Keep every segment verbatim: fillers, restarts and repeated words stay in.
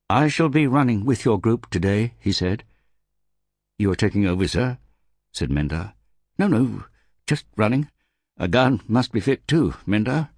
"I shall be running with your group today," he said. "You are taking over, sir?" said Mendar. "No, no, just running. A gun must be fit too, Mendar."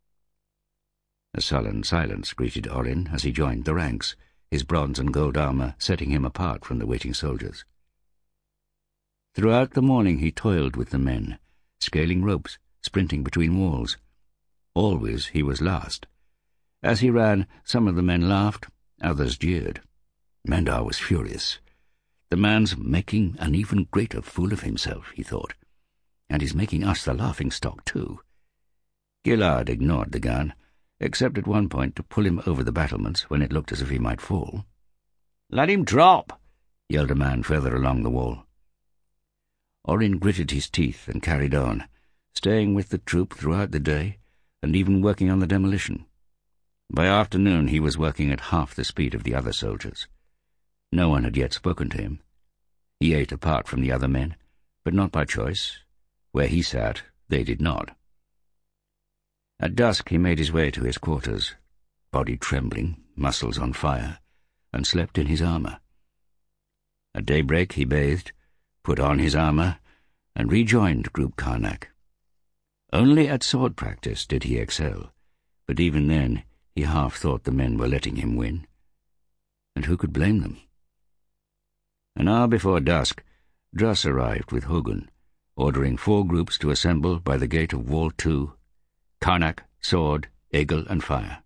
A sullen silence greeted Orrin as he joined the ranks, his bronze and gold armour setting him apart from the waiting soldiers. Throughout the morning he toiled with the men, scaling ropes, sprinting between walls. Always he was last. As he ran, some of the men laughed, others jeered. Mendar was furious. The man's making an even greater fool of himself, he thought, and he's making us the laughing-stock too. Gillard ignored the gun, except at one point to pull him over the battlements when it looked as if he might fall. "Let him drop!" yelled a man further along the wall. Orrin gritted his teeth and carried on, staying with the troop throughout the day and even working on the demolition. By afternoon he was working at half the speed of the other soldiers. No one had yet spoken to him. He ate apart from the other men, but not by choice. Where he sat, they did not. At dusk he made his way to his quarters, body trembling, muscles on fire, and slept in his armour. At daybreak he bathed, put on his armour, and rejoined Group Karnak. Only at sword practice did he excel, but even then he half thought the men were letting him win. And who could blame them? An hour before dusk, Druss arrived with Hugin, ordering four groups to assemble by the gate of Wall Two: Karnak, sword, eagle, and fire.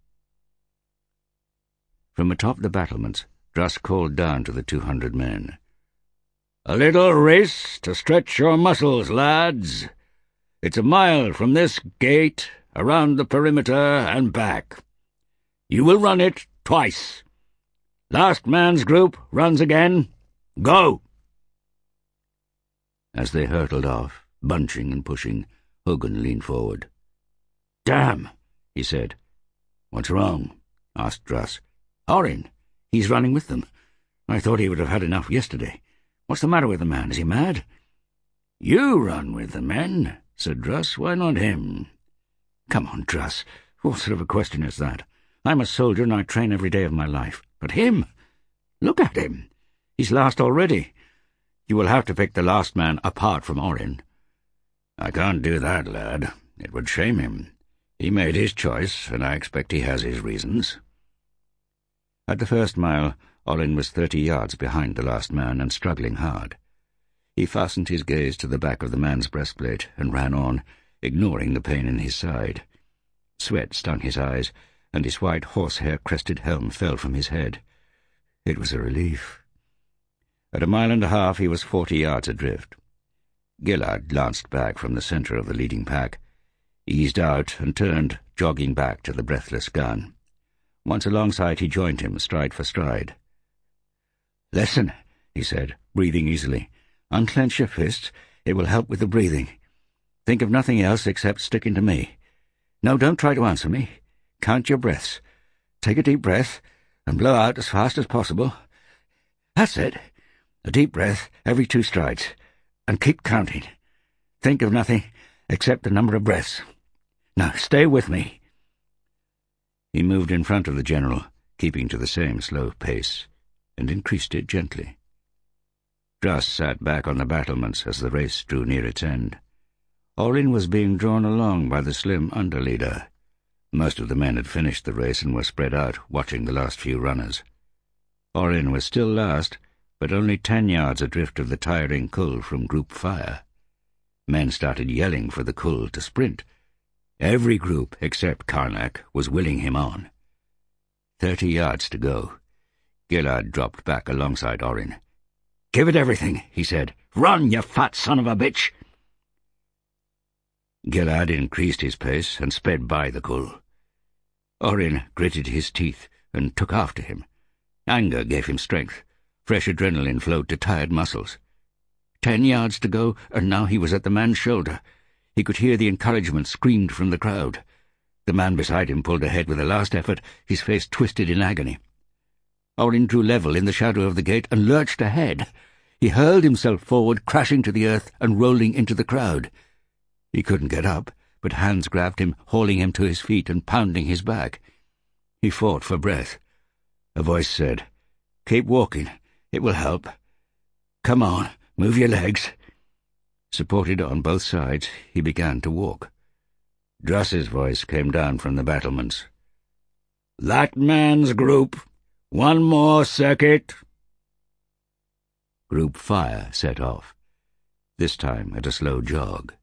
From atop the battlements, Druss called down to the two hundred men. "A little race to stretch your muscles, lads. It's a mile from this gate, around the perimeter, and back. You will run it twice. Last man's group runs again. Go!" As they hurtled off, bunching and pushing, Hugin leaned forward. "Damn," he said. "What's wrong?" asked Druss. "Orrin. He's running with them. I thought he would have had enough yesterday. What's the matter with the man? Is he mad?" "You run with the men," said Druss. "Why not him?" "Come on, Druss. What sort of a question is that? I'm a soldier and I train every day of my life. But him? Look at him. He's last already. You will have to pick the last man apart from Orrin." "I can't do that, lad. It would shame him. He made his choice, and I expect he has his reasons." At the first mile, Orrin was thirty yards behind the last man and struggling hard. He fastened his gaze to the back of the man's breastplate and ran on, ignoring the pain in his side. Sweat stung his eyes, and his white horsehair-crested helm fell from his head. It was a relief. At a mile and a half he was forty yards adrift. Gillard glanced back from the centre of the leading pack, eased out and turned, jogging back to the breathless gun. Once alongside he joined him, stride for stride. "Listen," he said, breathing easily. "Unclench your fists. It will help with the breathing. Think of nothing else except sticking to me. No, don't try to answer me. Count your breaths. Take a deep breath and blow out as fast as possible. That's it. A deep breath every two strides. And keep counting. Think of nothing except the number of breaths. Now, stay with me." He moved in front of the general, keeping to the same slow pace, and increased it gently. Druss sat back on the battlements as the race drew near its end. Orrin was being drawn along by the slim underleader. Most of the men had finished the race and were spread out, watching the last few runners. Orrin was still last, but only ten yards adrift of the tiring Kull from Group Fire. Men started yelling for the Kull to sprint. Every group, except Karnak, was willing him on. Thirty yards to go. Gillard dropped back alongside Orrin. "Give it everything," he said. "Run, you fat son of a bitch!" Gillard increased his pace and sped by the Kull. Orrin gritted his teeth and took after him. Anger gave him strength. Fresh adrenaline flowed to tired muscles. Ten yards to go, and now he was at the man's shoulder. He could hear the encouragement screamed from the crowd. The man beside him pulled ahead with a last effort, his face twisted in agony. Orrin drew level in the shadow of the gate and lurched ahead. He hurled himself forward, crashing to the earth and rolling into the crowd. He couldn't get up, but hands grabbed him, hauling him to his feet and pounding his back. He fought for breath. A voice said, "Keep walking. It will help. Come on, move your legs." Supported on both sides, he began to walk. Druss's voice came down from the battlements. "That man's group. One more circuit." Group Fire set off, this time at a slow jog.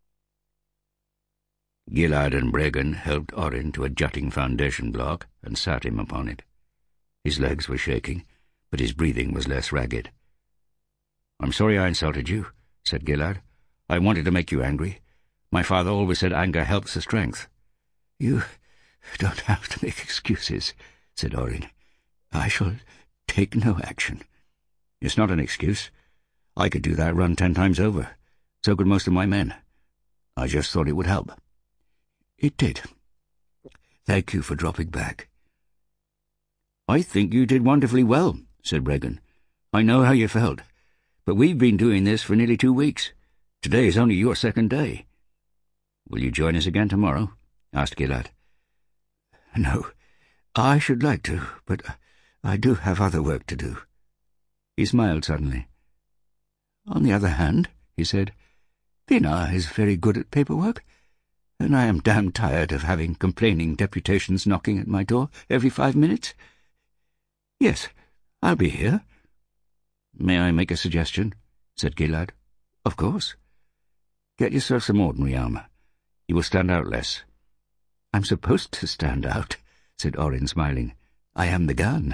Gilad and Bregan helped Orin to a jutting foundation block and sat him upon it. His legs were shaking, but his breathing was less ragged. "I'm sorry I insulted you," said Gilad. "I wanted to make you angry. My father always said anger helps the strength." "You don't have to make excuses," said Orin. "I shall take no action." "It's not an excuse. I could do that run ten times over. So could most of my men. I just thought it would help." "It did. Thank you for dropping back." "I think you did wonderfully well," said Bregan. "I know how you felt. But we've been doing this for nearly two weeks. Today is only your second day." "Will you join us again tomorrow?" asked Gilad. "No. I should like to, but I do have other work to do." He smiled suddenly. "On the other hand," he said, "Pinar is very good at paperwork, and I am damned tired of having complaining deputations knocking at my door every five minutes. Yes, I'll be here." "May I make a suggestion?" said Gilad. "Of course." "Get yourself some ordinary armour. You will stand out less." "I'm supposed to stand out," said Orin, smiling. "I am the gun."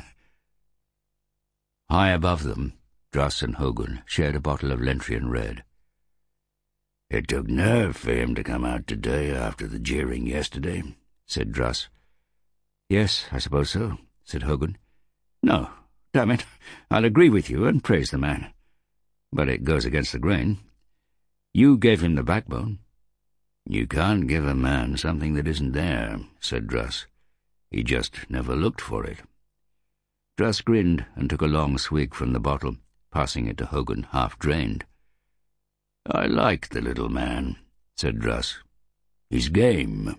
High above them, Druss and Hogun shared a bottle of Lentrian Red. "It took nerve for him to come out today after the jeering yesterday," said Druss. "Yes, I suppose so," said Hogun. "No, damn it, I'll agree with you and praise the man. But it goes against the grain. You gave him the backbone." "You can't give a man something that isn't there," said Druss. "He just never looked for it." Druss grinned and took a long swig from the bottle, passing it to Hogun half-drained. "I like the little man," said Druss. "He's game."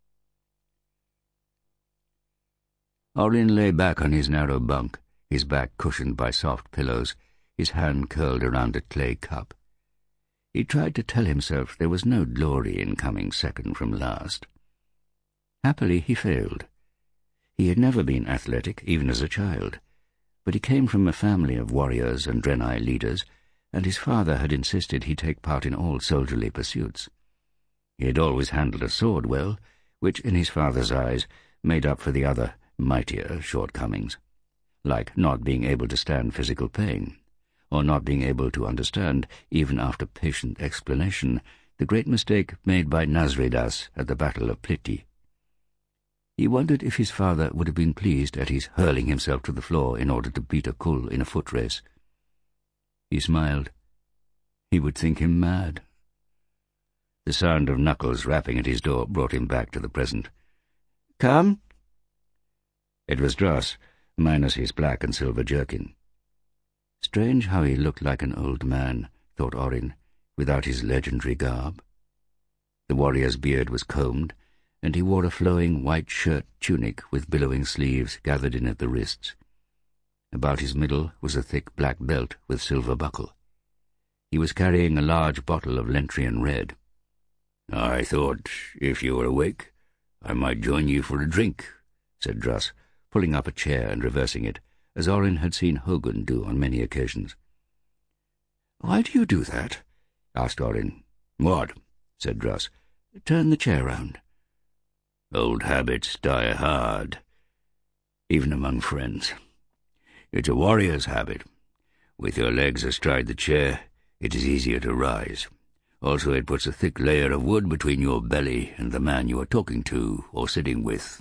Orin lay back on his narrow bunk, his back cushioned by soft pillows, his hand curled around a clay cup. He tried to tell himself there was no glory in coming second from last. Happily he failed. He had never been athletic, even as a child, but he came from a family of warriors and Draenei leaders, and his father had insisted he take part in all soldierly pursuits. He had always handled a sword well, which in his father's eyes made up for the other, mightier shortcomings, like not being able to stand physical pain, or not being able to understand, even after patient explanation, the great mistake made by Nasridas at the Battle of Pliti. He wondered if his father would have been pleased at his hurling himself to the floor in order to beat a Kul in a foot race. He smiled. He would think him mad. The sound of knuckles rapping at his door brought him back to the present. "Come?" It was Druss, minus his black and silver jerkin. Strange how he looked like an old man, thought Orin, without his legendary garb. The warrior's beard was combed, and he wore a flowing white shirt tunic with billowing sleeves gathered in at the wrists. About his middle was a thick black belt with silver buckle. He was carrying a large bottle of Lentrian Red. "I thought, if you were awake, I might join you for a drink," said Druss, pulling up a chair and reversing it, as Orin had seen Hogun do on many occasions. "Why do you do that?" asked Orin. "What?" said Druss. "Turn the chair round." "Old habits die hard, even among friends. It's a warrior's habit. With your legs astride the chair, it is easier to rise. Also, it puts a thick layer of wood between your belly and the man you are talking to or sitting with."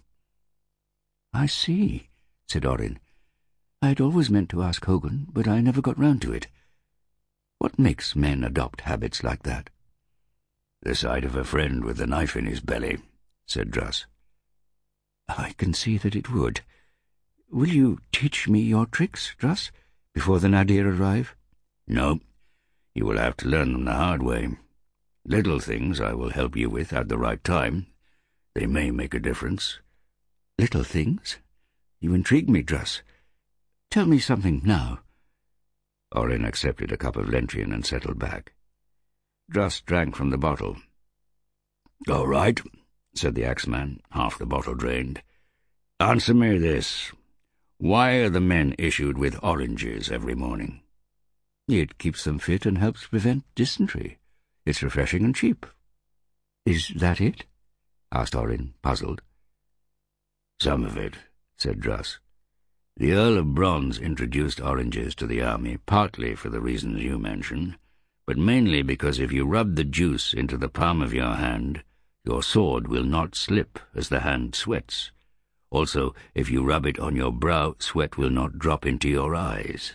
"I see," said Orin. "I had always meant to ask Hogun, but I never got round to it. What makes men adopt habits like that?" "The sight of a friend with a knife in his belly," said Druss. "I can see that it would. Will you teach me your tricks, Druss, before the Nadir arrive?" "No. You will have to learn them the hard way. Little things I will help you with at the right time. They may make a difference." "Little things? You intrigue me, Druss. Tell me something now." Orin accepted a cup of Lentrian and settled back. Druss drank from the bottle. "All right," said the axeman, half the bottle drained. "Answer me this. Why are the men issued with oranges every morning?" "It keeps them fit and helps prevent dysentery. It's refreshing and cheap." "Is that it?" asked Orin, puzzled. "Some of it," said Druss. "The Earl of Bronze introduced oranges to the army, partly for the reasons you mention, but mainly because if you rub the juice into the palm of your hand, your sword will not slip as the hand sweats. Also, if you rub it on your brow, sweat will not drop into your eyes."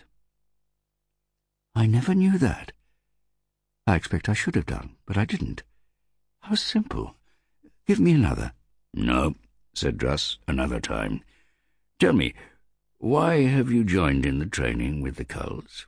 "I never knew that. I expect I should have done, but I didn't. How simple. Give me another." "No," said Druss, "another time. Tell me, why have you joined in the training with the culls?"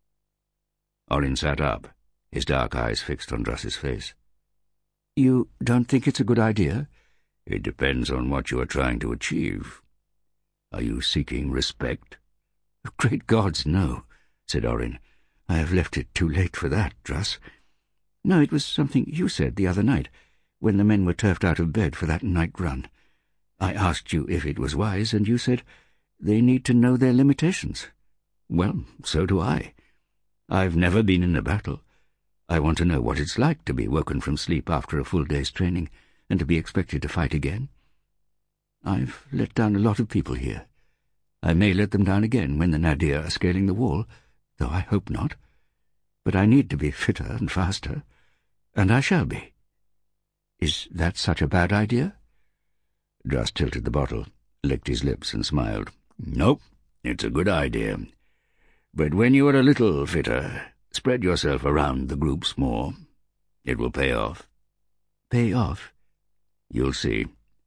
Orin sat up, his dark eyes fixed on Druss's face. "You don't think it's a good idea?" "It depends on what you are trying to achieve. Are you seeking respect?" "Great gods, no," said Orin. "I have left it too late for that, Druss. No, it was something you said the other night, when the men were turfed out of bed for that night run. I asked you if it was wise, and you said, 'They need to know their limitations.' Well, so do I. I've never been in a battle. I want to know what it's like to be woken from sleep after a full day's training, and to be expected to fight again. I've let down a lot of people here. I may let them down again when the Nadir are scaling the wall, though I hope not. But I need to be fitter and faster, and I shall be. Is that such a bad idea?" Druss tilted the bottle, licked his lips and smiled. "Nope, it's a good idea. But when you are a little fitter, spread yourself around the groups more. It will pay off." "Pay off?" "You'll see."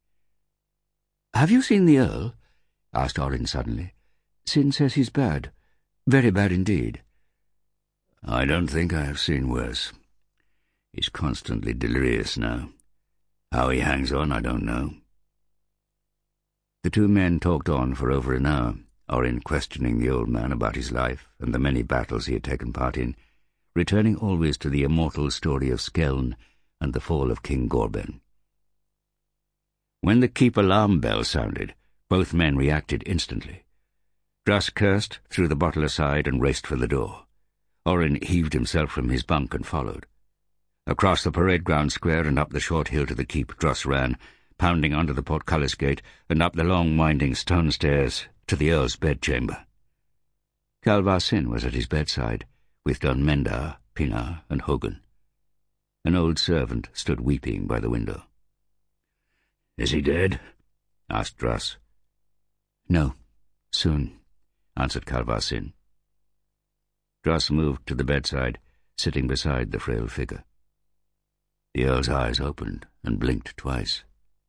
"Have you seen the Earl?" asked Orin suddenly. "Sin says he's bad. Very bad indeed." "I don't think I have seen worse. He's constantly delirious now. How he hangs on, I don't know." The two men talked on for over an hour, Orin questioning the old man about his life and the many battles he had taken part in, returning always to the immortal story of Skeln and the fall of King Gorben. When the keep alarm bell sounded, both men reacted instantly. Druss cursed, threw the bottle aside, and raced for the door. Orin heaved himself from his bunk and followed. Across the parade ground square and up the short hill to the keep Druss ran, pounding under the portcullis gate and up the long winding stone stairs to the Earl's bedchamber. Kalvar Sin was at his bedside, with Don Mendar, Pinar, and Hogun. An old servant stood weeping by the window. "Is he dead?" asked Druss. "No, soon," answered Kalvar Sin. Druss moved to the bedside, sitting beside the frail figure. The Earl's eyes opened and blinked twice.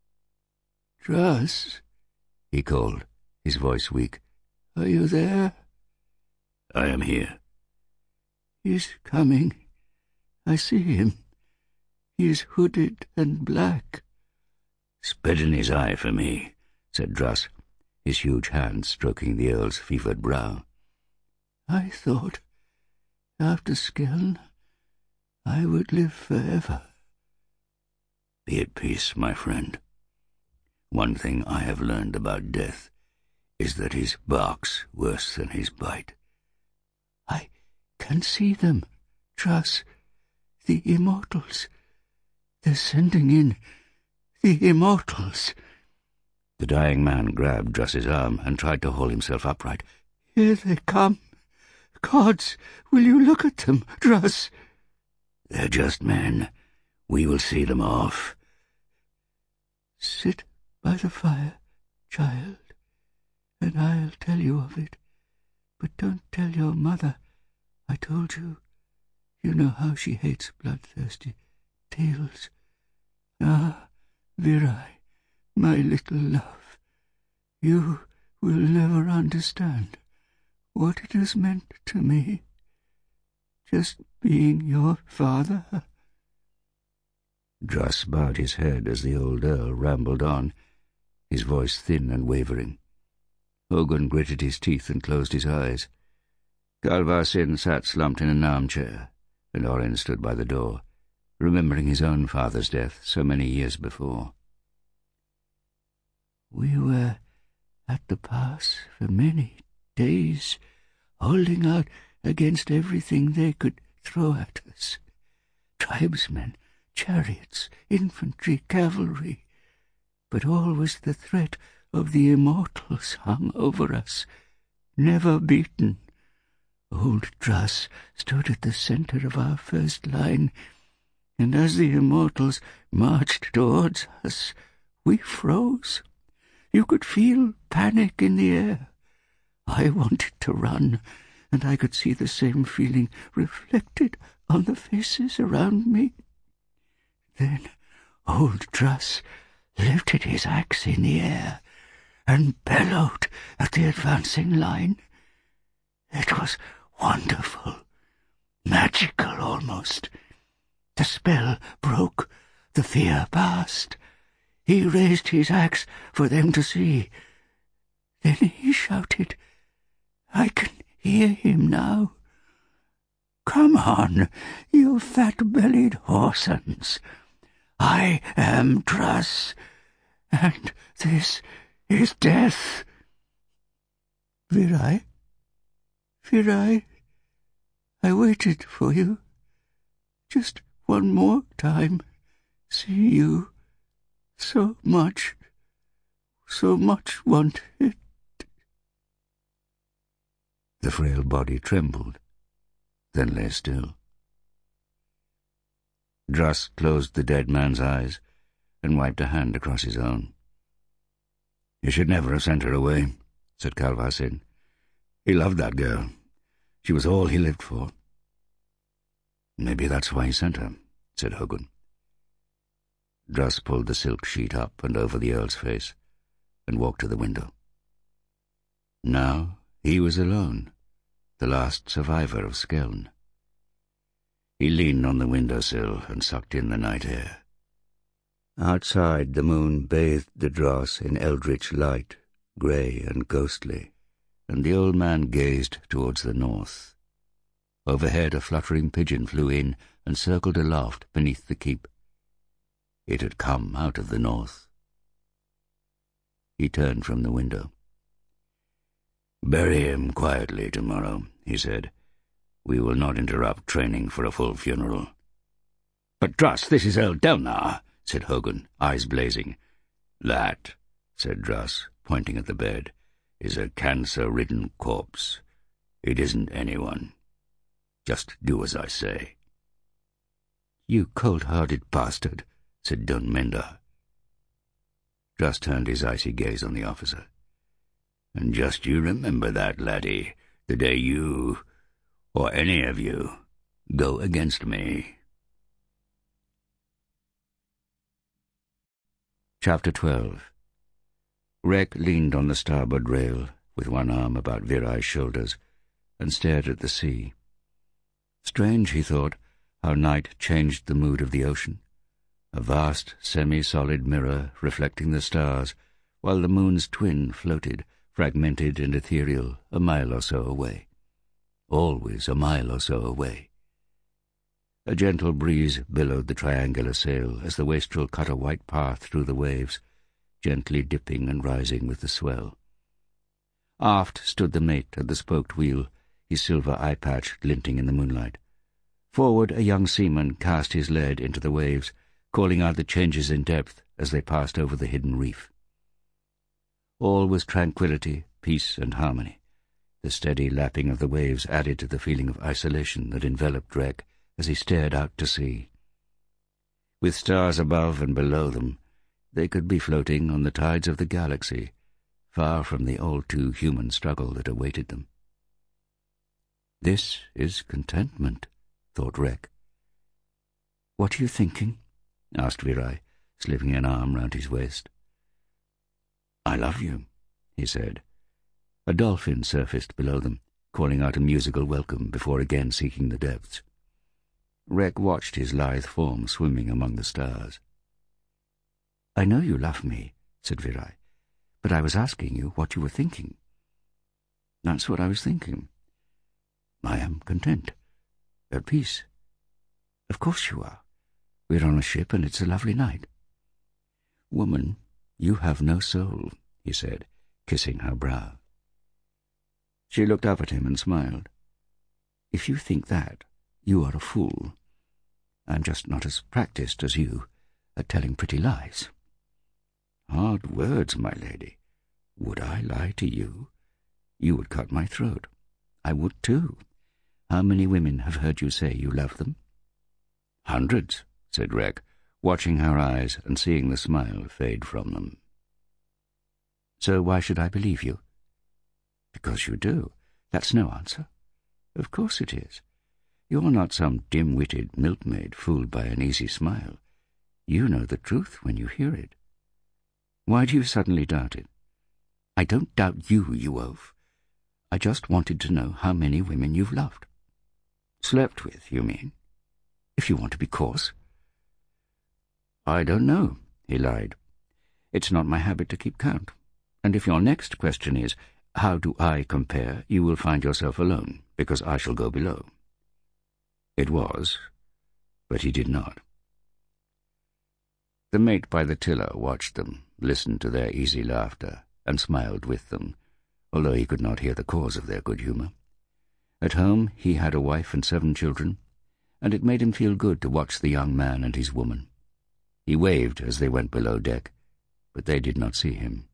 "Druss," he called, his voice weak. "Are you there?" "I am here." "He's coming. I see him. He's hooded and black." "Spit in his eye for me," said Druss, his huge hand stroking the Earl's fevered brow. "I thought, after Skeln, I would live forever." "Be at peace, my friend. One thing I have learned about death is that his bark's worse than his bite." "I can see them, Druss. The Immortals. They're sending in the Immortals." The dying man grabbed Druss's arm and tried to haul himself upright. "Here they come. Gods, will you look at them, Druss?" "They're just men. We will see them off." "Sit by the fire, child, and I'll tell you of it. But don't tell your mother. I told you. You know how she hates bloodthirsty tales. Ah, Virai, my little love, you will never understand what it has meant to me, just being your father." Druss bowed his head as the old Earl rambled on, his voice thin and wavering. Hogun gritted his teeth and closed his eyes. Kalvar Sin sat slumped in an armchair, and Orin stood by the door, remembering his own father's death so many years before. We were at the pass for many days, holding out against everything they could throw at us. Tribesmen, chariots, infantry, cavalry. But always the threat of the immortals hung over us, never beaten. Old Druss stood at the center of our first line, and as the immortals marched towards us, we froze. You could feel panic in the air. I wanted to run, and I could see the same feeling reflected on the faces around me. Then old Druss lifted his axe in the air and bellowed at the advancing line. It was wonderful, magical almost. The spell broke, the fear passed. He raised his axe for them to see. Then he shouted, I can hear him now. Come on, you fat-bellied whoresons. I am Druss, and this is death. Virai, Virai, I waited for you. Just one more time. See you. So much, so much wanted. The frail body trembled, then lay still. Druss closed the dead man's eyes and wiped a hand across his own. You should never have sent her away, said Kalvar Sin. He loved that girl. She was all he lived for. Maybe that's why he sent her, said Hogun. Druss pulled the silk sheet up and over the Earl's face and walked to the window. Now he was alone, the last survivor of Skeln. He leaned on the windowsill and sucked in the night air. Outside, the moon bathed the dross in eldritch light, grey and ghostly, and the old man gazed towards the north. Overhead a fluttering pigeon flew in and circled aloft beneath the keep. It had come out of the north. He turned from the window. Bury him quietly tomorrow, he said. We will not interrupt training for a full funeral. But Druss, this is Earl Delnar, said Hogun, eyes blazing. That, said Druss, pointing at the bed, is a cancer-ridden corpse. It isn't anyone. Just do as I say. You cold-hearted bastard, said Dun Mendar. Druss turned his icy gaze on the officer. And just you remember that, laddie, the day you, or any of you, go against me. Chapter twelve. Rek leaned on the starboard rail, with one arm about Virai's shoulders, and stared at the sea. Strange, he thought, how night changed the mood of the ocean. A vast, semi-solid mirror reflecting the stars, while the moon's twin floated, fragmented and ethereal, a mile or so away. Always a mile or so away. A gentle breeze billowed the triangular sail as the wastrel cut a white path through the waves, gently dipping and rising with the swell. Aft stood the mate at the spoked wheel, his silver eye patch glinting in the moonlight. Forward a young seaman cast his lead into the waves, calling out the changes in depth as they passed over the hidden reef. All was tranquillity, peace, and harmony. The steady lapping of the waves added to the feeling of isolation that enveloped Rek as he stared out to sea. With stars above and below them, they could be floating on the tides of the galaxy, far from the all-too-human struggle that awaited them. This is contentment, thought Rek. What are you thinking? Asked Virai, slipping an arm round his waist. I love you, he said. A dolphin surfaced below them, calling out a musical welcome before again seeking the depths. Rek watched his lithe form swimming among the stars. I know you love me, said Virai, but I was asking you what you were thinking. That's what I was thinking. I am content, at peace. Of course you are. We're on a ship and it's a lovely night. Woman, you have no soul, he said, kissing her brow. She looked up at him and smiled. If you think that, you are a fool. I'm just not as practised as you at telling pretty lies. Hard words, my lady. Would I lie to you? You would cut my throat. I would too. How many women have heard you say you love them? Hundreds, said Rek, watching her eyes and seeing the smile fade from them. So why should I believe you? Because you do. That's no answer. Of course it is. You're not some dim-witted milkmaid fooled by an easy smile. You know the truth when you hear it. Why do you suddenly doubt it? I don't doubt you, you oaf. I just wanted to know how many women you've loved. Slept with, you mean? If you want to be coarse. I don't know, he lied. It's not my habit to keep count. And if your next question is, how do I compare, you will find yourself alone, because I shall go below. It was, but he did not. The mate by the tiller watched them, listened to their easy laughter, and smiled with them, although he could not hear the cause of their good humour. At home he had a wife and seven children, and it made him feel good to watch the young man and his woman. He waved as they went below deck, but they did not see him.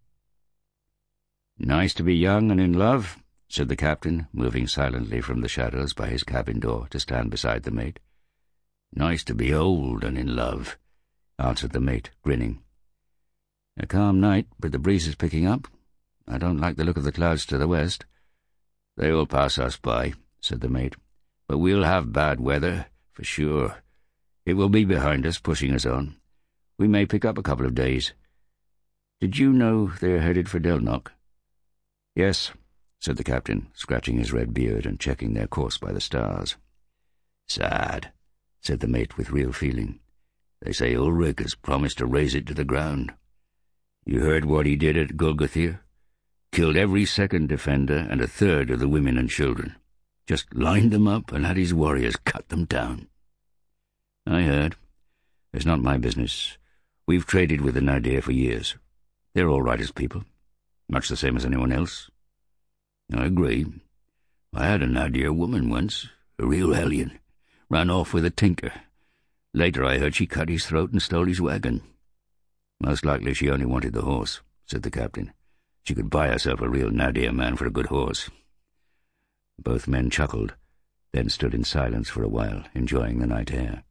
"Nice to be young and in love," said the captain, moving silently from the shadows by his cabin door to stand beside the mate. "Nice to be old and in love," answered the mate, grinning. "A calm night, but the breeze is picking up. I don't like the look of the clouds to the west." "They will pass us by," said the mate, "but we'll have bad weather, for sure. It will be behind us, pushing us on. We may pick up a couple of days. Did you know they're headed for Delnoch?" "Yes," said the captain, scratching his red beard and checking their course by the stars. "Sad," said the mate with real feeling. "They say Ulrich has promised to raze it to the ground. You heard what he did at Gulgathir? Killed every second defender and a third of the women and children. Just lined them up and had his warriors cut them down." "I heard. It's not my business. We've traded with the Nadir for years. They're all right as people, much the same as anyone else." "I agree. I had a Nadir woman once, a real hellion. Ran off with a tinker. Later I heard she cut his throat and stole his wagon." "Most likely she only wanted the horse," said the captain. "She could buy herself a real Nadir man for a good horse." Both men chuckled, then stood in silence for a while, enjoying the night air.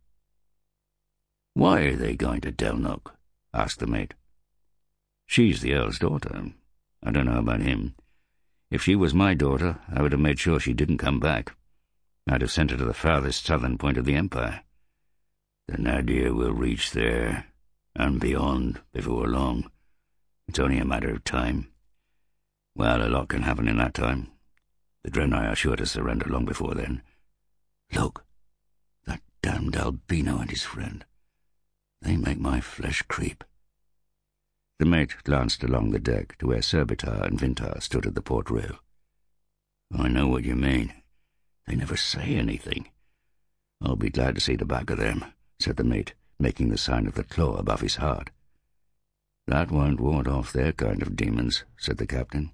"Why are they going to Delnoch?" asked the mate. "She's the Earl's daughter. I don't know about him. If she was my daughter, I would have made sure she didn't come back. I'd have sent her to the farthest southern point of the Empire. The Nadir will reach there, and beyond, before long. It's only a matter of time. Well, a lot can happen in that time. The Draenei are sure to surrender long before then. Look, that damned albino and his friend. They make my flesh creep." The mate glanced along the deck to where Surbitar and Vintar stood at the port rail. "I know what you mean. They never say anything." "I'll be glad to see the back of them," said the mate, making the sign of the claw above his heart. "That won't ward off their kind of demons," said the captain.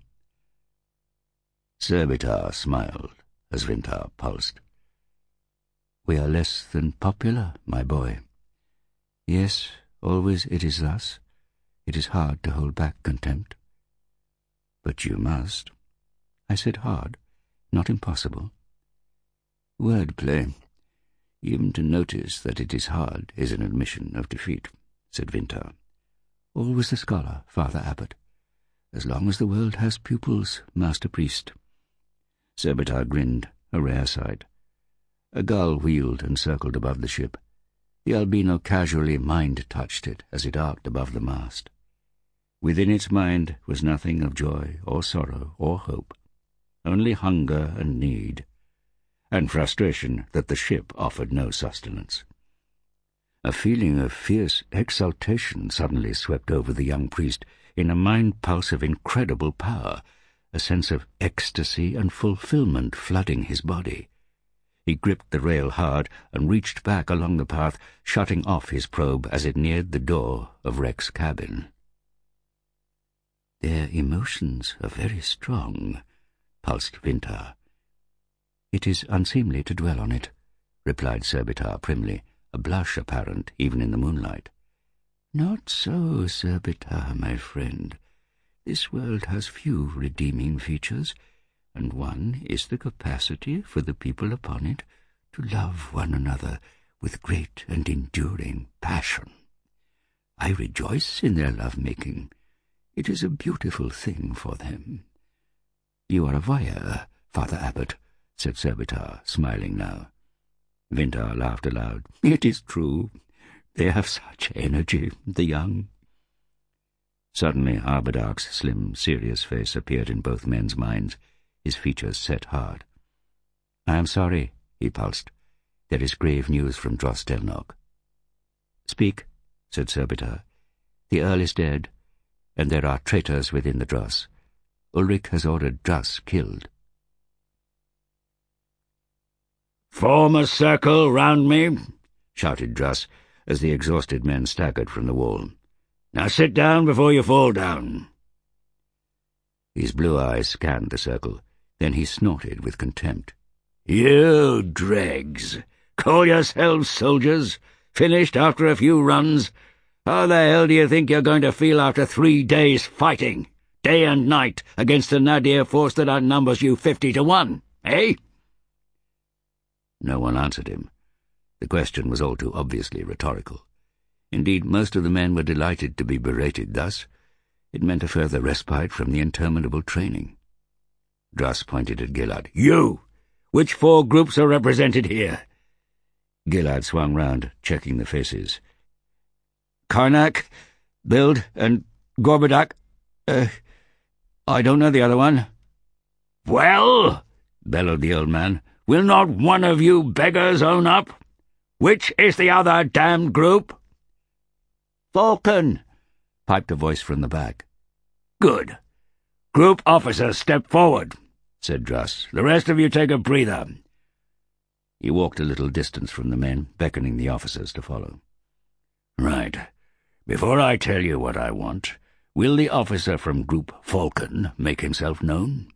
Surbitar smiled as Vintar pulsed. "We are less than popular, my boy. Yes, always it is thus. It is hard to hold back contempt." "But you must." "I said hard, not impossible." "Wordplay. Even to notice that it is hard is an admission of defeat," said Vintar. "Always the scholar, Father Abbot. As long as the world has pupils, Master Priest." Surbitar grinned, a rare sight. A gull wheeled and circled above the ship. The albino casually mind-touched it as it arced above the mast. Within its mind was nothing of joy or sorrow or hope, only hunger and need, and frustration that the ship offered no sustenance. A feeling of fierce exultation suddenly swept over the young priest in a mind-pulse of incredible power, a sense of ecstasy and fulfillment flooding his body. He gripped the rail hard and reached back along the path, shutting off his probe as it neared the door of Rex's cabin. "Their emotions are very strong," pulsed Vintar. "It is unseemly to dwell on it," replied Surbitar primly, a blush apparent even in the moonlight. "Not so, Surbitar, my friend. This world has few redeeming features, and one is the capacity for the people upon it to love one another with great and enduring passion. I rejoice in their love-making. It is a beautiful thing for them." "You are a voyeur, Father Abbot," said Surbitar, smiling now. Vintar laughed aloud. "It is true. They have such energy, the young." Suddenly Arbadak's slim, serious face appeared in both men's minds, his features set hard. "I am sorry," he pulsed. "There is grave news from Dros Delnok." "Speak," said Surbitar. "The Earl is dead, and there are traitors within the Dross. Ulrich has ordered Druss killed." "Form a circle round me," shouted Druss, as the exhausted men staggered from the wall. "Now sit down before you fall down." His blue eyes scanned the circle, then he snorted with contempt. "You dregs! Call yourselves soldiers? Finished after a few runs? How the hell do you think you're going to feel after three days fighting, day and night, against the Nadir force that outnumbers you fifty to one, eh?" No one answered him. The question was all too obviously rhetorical. Indeed, most of the men were delighted to be berated thus. It meant a further respite from the interminable training. Druss pointed at Gilad. "You! Which four groups are represented here?" Gilad swung round, checking the faces. "Karnak, Bild, and Gorbadak. Uh, I don't know the other one." "Well," bellowed the old man, "will not one of you beggars own up? Which is the other damned group?" "Falcon," piped a voice from the back. "Good. Group officers, step forward," said Druss. "The rest of you take a breather." He walked a little distance from the men, beckoning the officers to follow. "Right. Before I tell you what I want, will the officer from Group Falcon make himself known?"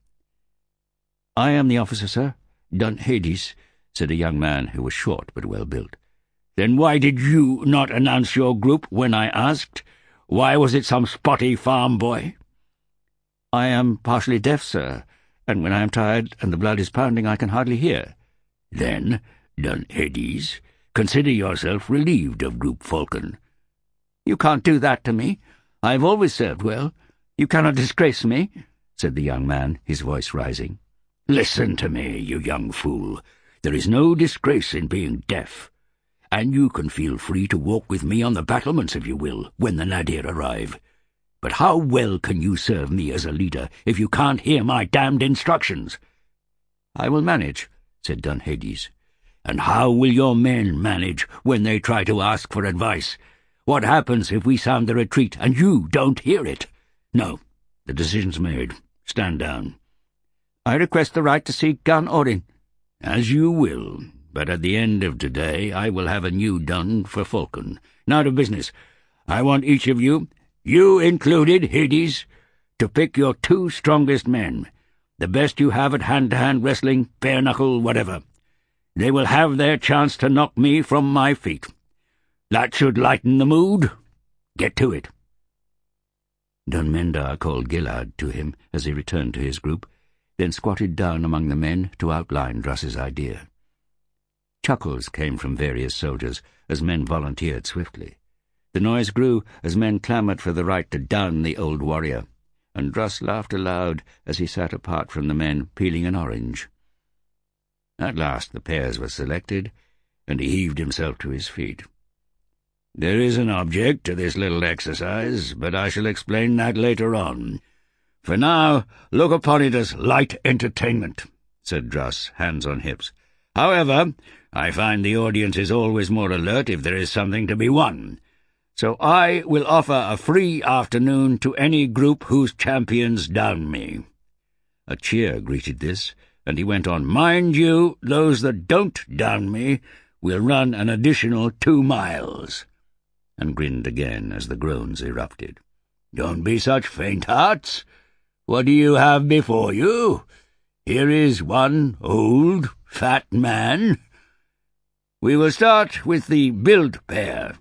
"I am the officer, sir. Dun Hades," said a young man who was short but well-built. "Then why did you not announce your group when I asked? Why was it some spotty farm boy?" "I am partially deaf, sir, and when I am tired and the blood is pounding I can hardly hear." "Then, Dun Hades, consider yourself relieved of Group Falcon." "You can't do that to me. I have always served well. You cannot disgrace me," said the young man, his voice rising. "Listen to me, you young fool. There is no disgrace in being deaf. And you can feel free to walk with me on the battlements if you will, when the Nadir arrive. But how well can you serve me as a leader if you can't hear my damned instructions?" "I will manage," said Dun Hades. "And how will your men manage when they try to ask for advice? What happens if we sound the retreat and you don't hear it? No, the decision's made. Stand down." "I request the right to see Gan Orin." "As you will, but at the end of today I will have a new dun for Falcon. Now to business. I want each of you, you included, Hades, to pick your two strongest men, the best you have at hand-to-hand wrestling, bare-knuckle, whatever. They will have their chance to knock me from my feet. That should lighten the mood. Get to it." Dun Mendar called Gilad to him as he returned to his group, then squatted down among the men to outline Druss's idea. Chuckles came from various soldiers as men volunteered swiftly. The noise grew as men clamoured for the right to down the old warrior, and Druss laughed aloud as he sat apart from the men peeling an orange. At last the pairs were selected, and he heaved himself to his feet. "There is an object to this little exercise, but I shall explain that later on. For now, look upon it as light entertainment," said Druss, hands on hips. "However, I find the audience is always more alert if there is something to be won. So I will offer a free afternoon to any group whose champions down me. A cheer greeted this, and he went on, "Mind you, those that don't down me will run an additional two miles," and grinned again as the groans erupted. "Don't be such faint-hearts. What do you have before you? Here is one old, fat man. We will start with the billed pair."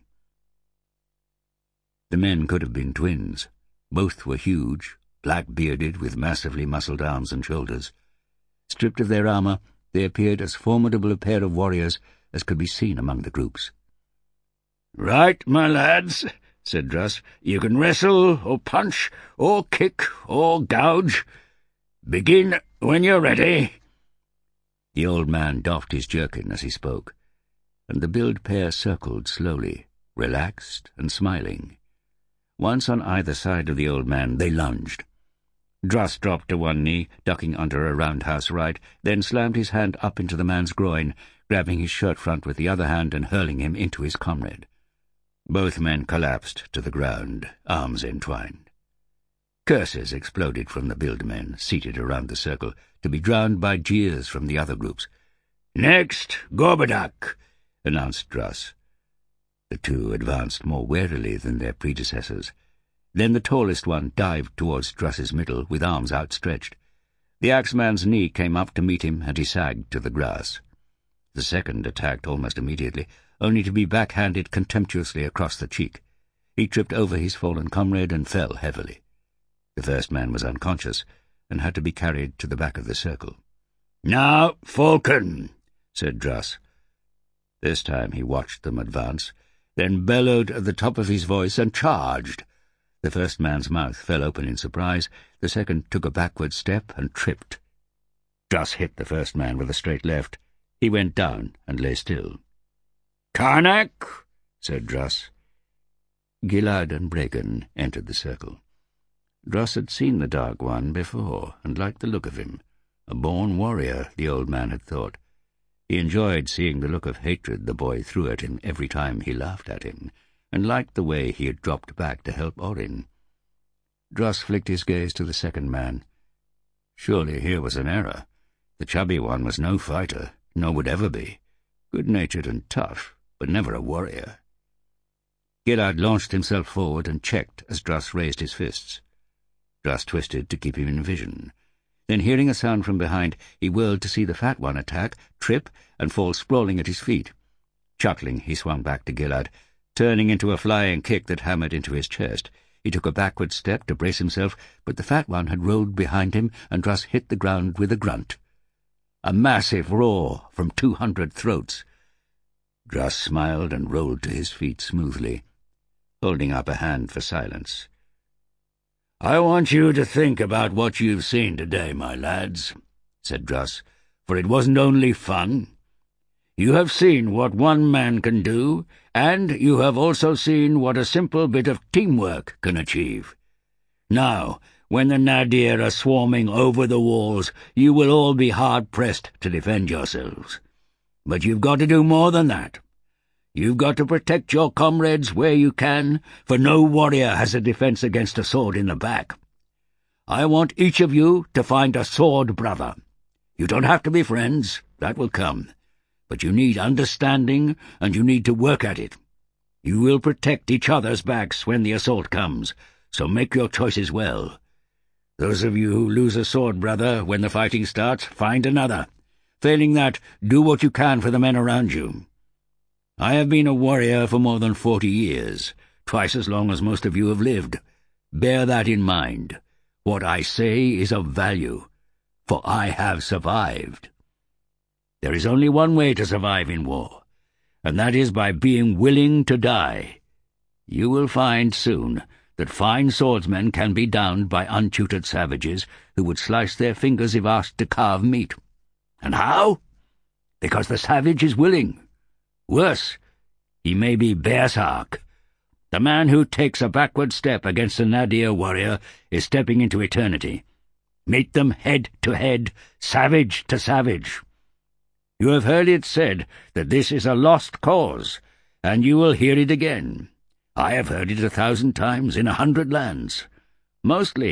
The men could have been twins. Both were huge, black-bearded, with massively muscled arms and shoulders. Stripped of their armour, they appeared as formidable a pair of warriors as could be seen among the groups. "Right, my lads," said Druss. "You can wrestle, or punch, or kick, or gouge. Begin when you're ready." The old man doffed his jerkin as he spoke, and the billed pair circled slowly, relaxed and smiling. Once on either side of the old man, they lunged. Druss dropped to one knee, ducking under a roundhouse right, then slammed his hand up into the man's groin, grabbing his shirt front with the other hand and hurling him into his comrade. Both men collapsed to the ground, arms entwined. Curses exploded from the billed men, seated around the circle, to be drowned by jeers from the other groups. "Next, Gorboduc," announced Druss. The two advanced more warily than their predecessors. Then the tallest one dived towards Druss's middle, with arms outstretched. The axeman's knee came up to meet him, and he sagged to the grass. The second attacked almost immediately, only to be backhanded contemptuously across the cheek. He tripped over his fallen comrade and fell heavily. The first man was unconscious, and had to be carried to the back of the circle. "Now, Falcon," said Druss. This time he watched them advance, then bellowed at the top of his voice and charged. The first man's mouth fell open in surprise, the second took a backward step and tripped. Druss hit the first man with a straight left. He went down and lay still. "Karnak," said Druss. Gilad and Bregan entered the circle. Druss had seen the Dark One before, and liked the look of him. A born warrior, the old man had thought. He enjoyed seeing the look of hatred the boy threw at him every time he laughed at him, and liked the way he had dropped back to help Orin. Druss flicked his gaze to the second man. Surely here was an error. The chubby one was no fighter, nor would ever be. Good-natured and tough, but never a warrior. Gilad launched himself forward and checked as Druss raised his fists. Druss twisted to keep him in vision. Then, hearing a sound from behind, he whirled to see the fat one attack, trip, and fall sprawling at his feet. Chuckling, he swung back to Gilad, turning into a flying kick that hammered into his chest. He took a backward step to brace himself, but the fat one had rolled behind him, and Druss hit the ground with a grunt. A massive roar from two hundred throats. Druss smiled and rolled to his feet smoothly, holding up a hand for silence. "I want you to think about what you've seen today, my lads," said Druss, "for it wasn't only fun. You have seen what one man can do, and you have also seen what a simple bit of teamwork can achieve. Now, when the Nadir are swarming over the walls, you will all be hard-pressed to defend yourselves. But you've got to do more than that. You've got to protect your comrades where you can, for no warrior has a defense against a sword in the back. I want each of you to find a sword brother. You don't have to be friends, that will come. But you need understanding, and you need to work at it. You will protect each other's backs when the assault comes, so make your choices well. Those of you who lose a sword brother when the fighting starts, find another. Failing that, do what you can for the men around you. I have been a warrior for more than forty years, twice as long as most of you have lived. Bear that in mind. What I say is of value, for I have survived. There is only one way to survive in war, and that is by being willing to die. You will find soon that fine swordsmen can be downed by untutored savages who would slice their fingers if asked to carve meat. And how? Because the savage is willing. Worse, he may be berserk. The man who takes a backward step against a Nadir warrior is stepping into eternity. Meet them head to head, savage to savage. You have heard it said that this is a lost cause, and you will hear it again. I have heard it a thousand times in a hundred lands. Mostly,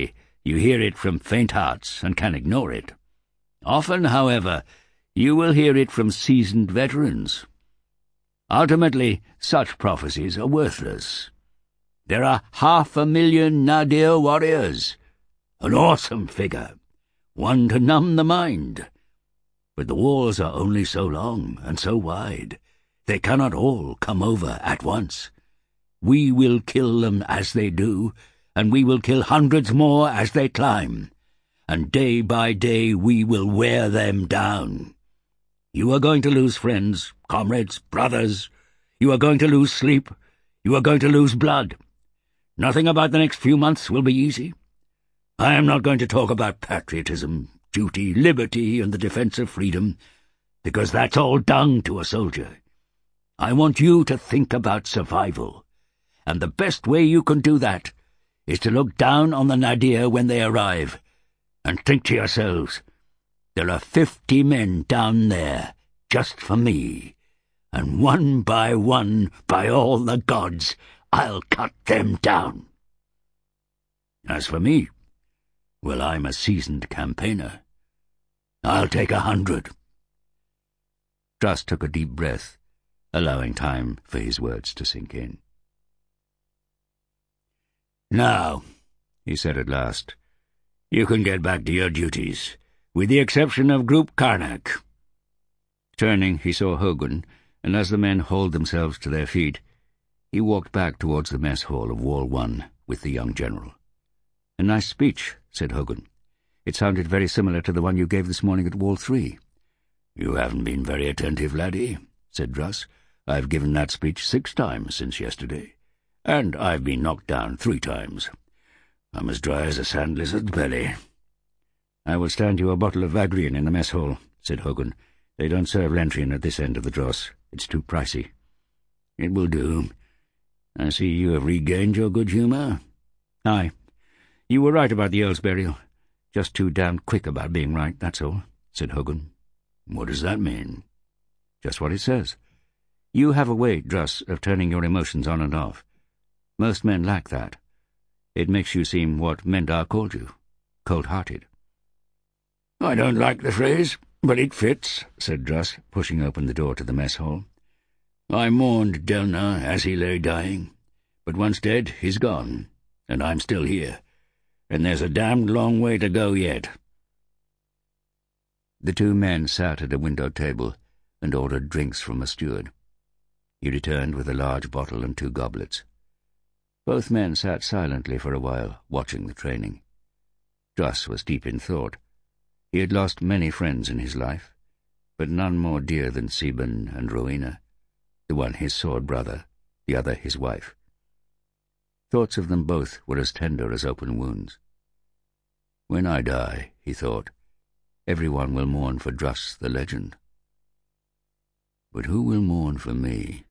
You hear it from faint hearts and can ignore it. Often, however, you will hear it from seasoned veterans. Ultimately, such prophecies are worthless. There are half a million Nadir warriors. An awesome figure, one to numb the mind. But the walls are only so long and so wide. They cannot all come over at once. We will kill them as they do, and we will kill hundreds more as they climb. And day by day we will wear them down. You are going to lose friends, comrades, brothers. You are going to lose sleep. You are going to lose blood. Nothing about the next few months will be easy. I am not going to talk about patriotism, duty, liberty, and the defense of freedom, because that's all dung to a soldier. I want you to think about survival, and the best way you can do that is to look down on the Nadir when they arrive, and think to yourselves, there are fifty men down there, just for me, and one by one, by all the gods, I'll cut them down. As for me, well, I'm a seasoned campaigner. I'll take a hundred. Druss took a deep breath, allowing time for his words to sink in. Now, he said at last, you can get back to your duties, with the exception of Group Karnak. Turning, he saw Hogun, and as the men hauled themselves to their feet, he walked back towards the mess hall of Wall One with the young general. A nice speech, said Hogun. It sounded very similar to the one you gave this morning at Wall Three. You haven't been very attentive, laddie, said Druss. I've given that speech six times since yesterday, and I've been knocked down three times. I'm as dry as a sand lizard's belly. I will stand you a bottle of Vagrian in the mess hall, said Hogun. They don't serve Lentrian at this end of the dross. It's too pricey. It will do. I see you have regained your good humour. Aye. You were right about the Earl's burial. Just too damned quick about being right, that's all, said Hogun. What does that mean? Just what it says. You have a way, Druss, of turning your emotions on and off. Most men lack that. It makes you seem what Mendar called you, cold-hearted. I don't like the phrase, but it fits, said Druss, pushing open the door to the mess hall. I mourned Delnar as he lay dying, but once dead, he's gone, and I'm still here, and there's a damned long way to go yet. The two men sat at a window table and ordered drinks from a steward. He returned with a large bottle and two goblets. Both men sat silently for a while, watching the training. Druss was deep in thought. He had lost many friends in his life, but none more dear than Siban and Rowena, the one his sword brother, the other his wife. Thoughts of them both were as tender as open wounds. When I die, he thought, everyone will mourn for Druss the legend. But who will mourn for me?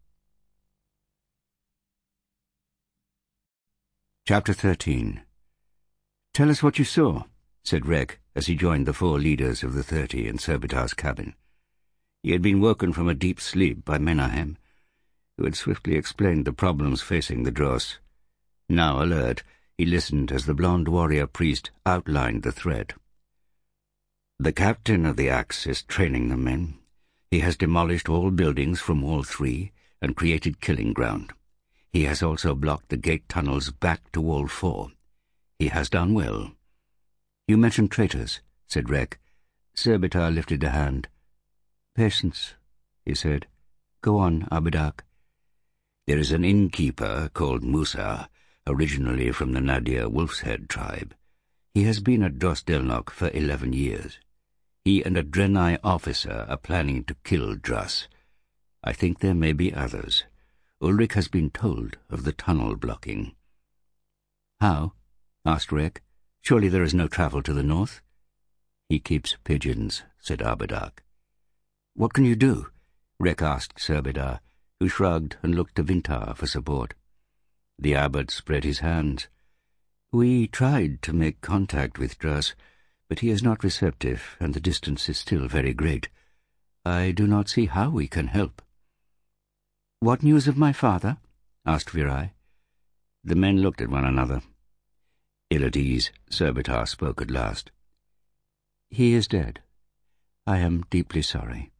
Chapter thirteen. Tell us what you saw, said Rek, as he joined the four leaders of the thirty in Surbitar's cabin. He had been woken from a deep sleep by Menahem, who had swiftly explained the problems facing the dross. Now alert, he listened as the blond warrior priest outlined the threat. The captain of the Axe is training the men. He has demolished all buildings from Wall Three and created killing ground. He has also blocked the gate tunnels back to Wall Four. He has done well. You mentioned traitors, said Rek. Surbitar lifted a hand. Patience, he said. Go on, Abidak. There is an innkeeper called Musa, originally from the Nadir Wolf's Head tribe. He has been at Dros Delnok for eleven years. He and a Drenai officer are planning to kill Druss. I think there may be others. Ulrich has been told of the tunnel blocking. How? Asked Rek. Surely there is no travel to the north? He keeps pigeons, said Abidak. What can you do? Rek asked Surbitar, who shrugged and looked to Vintar for support. The abbot spread his hands. We tried to make contact with Druss, but he is not receptive, and the distance is still very great. I do not see how we can help. What news of my father? Asked Virai. The men looked at one another. Ill at ease, Surbitar spoke at last. "He is dead. I am deeply sorry."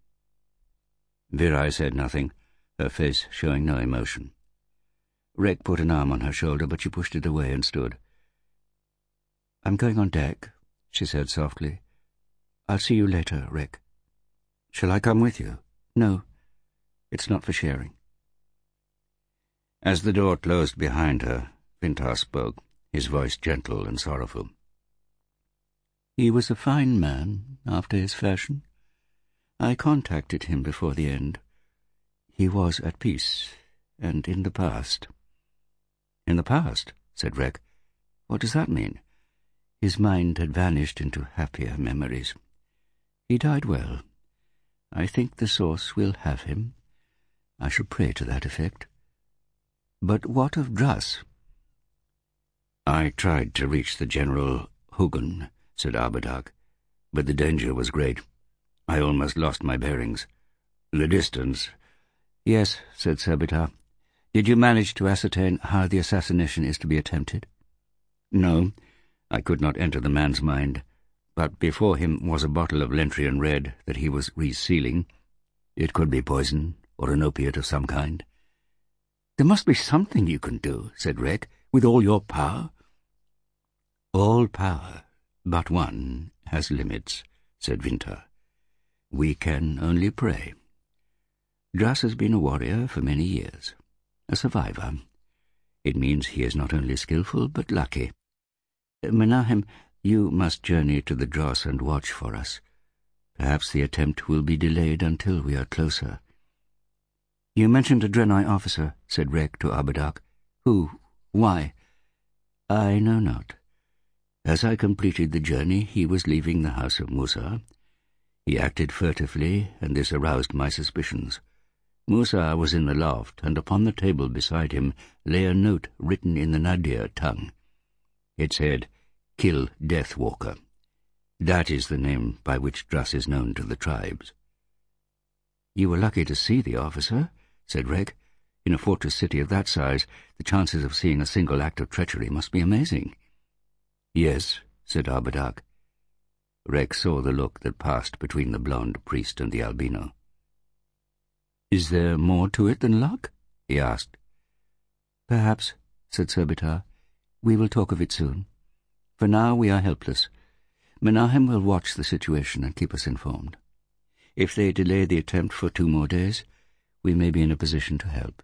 Virai said nothing, her face showing no emotion. Rek put an arm on her shoulder, but she pushed it away and stood. "I'm going on deck," she said softly. "I'll see you later, Rek." "Shall I come with you?" "No, it's not for sharing." As the door closed behind her, Vintar spoke, his voice gentle and sorrowful. "He was a fine man, after his fashion. I contacted him before the end. He was at peace, and in the past." "In the past?" said Rek. "What does that mean?" "His mind had vanished into happier memories. He died well. I think the source will have him. I shall pray to that effect. But what of Druss?" "I tried to reach the General Hugin," said Arbadag, "but the danger was great. I almost lost my bearings. The distance—" "Yes," said Surbitar. "Did you manage to ascertain how the assassination is to be attempted?" "No, I could not enter the man's mind, but before him was a bottle of Lentrian Red that he was resealing. It could be poison, or an opiate of some kind." "There must be something you can do," said Rek, "with all your power." "All power, but one, has limits," said Vintar. "We can only pray. Druss has been a warrior for many years, a survivor. It means he is not only skillful, but lucky. Menahem, you must journey to the Dross and watch for us. Perhaps the attempt will be delayed until we are closer." "You mentioned a Drenai officer," said Rek to Arbadag. "Who? Why?" "I know not. As I completed the journey, he was leaving the house of Musa. He acted furtively, and this aroused my suspicions. Musa was in the loft, and upon the table beside him lay a note written in the Nadir tongue. It said, 'Kill Deathwalker.' That is the name by which Druss is known to the tribes." "You were lucky to see the officer," said Rek. "In a fortress city of that size, the chances of seeing a single act of treachery must be amazing." "Yes," said Arbadag. Rek saw the look that passed between the blonde priest and the albino. "Is there more to it than luck?" he asked. "Perhaps," said Surbitar. "We will talk of it soon. For now we are helpless. Menahem will watch the situation and keep us informed. If they delay the attempt for two more days, we may be in a position to help."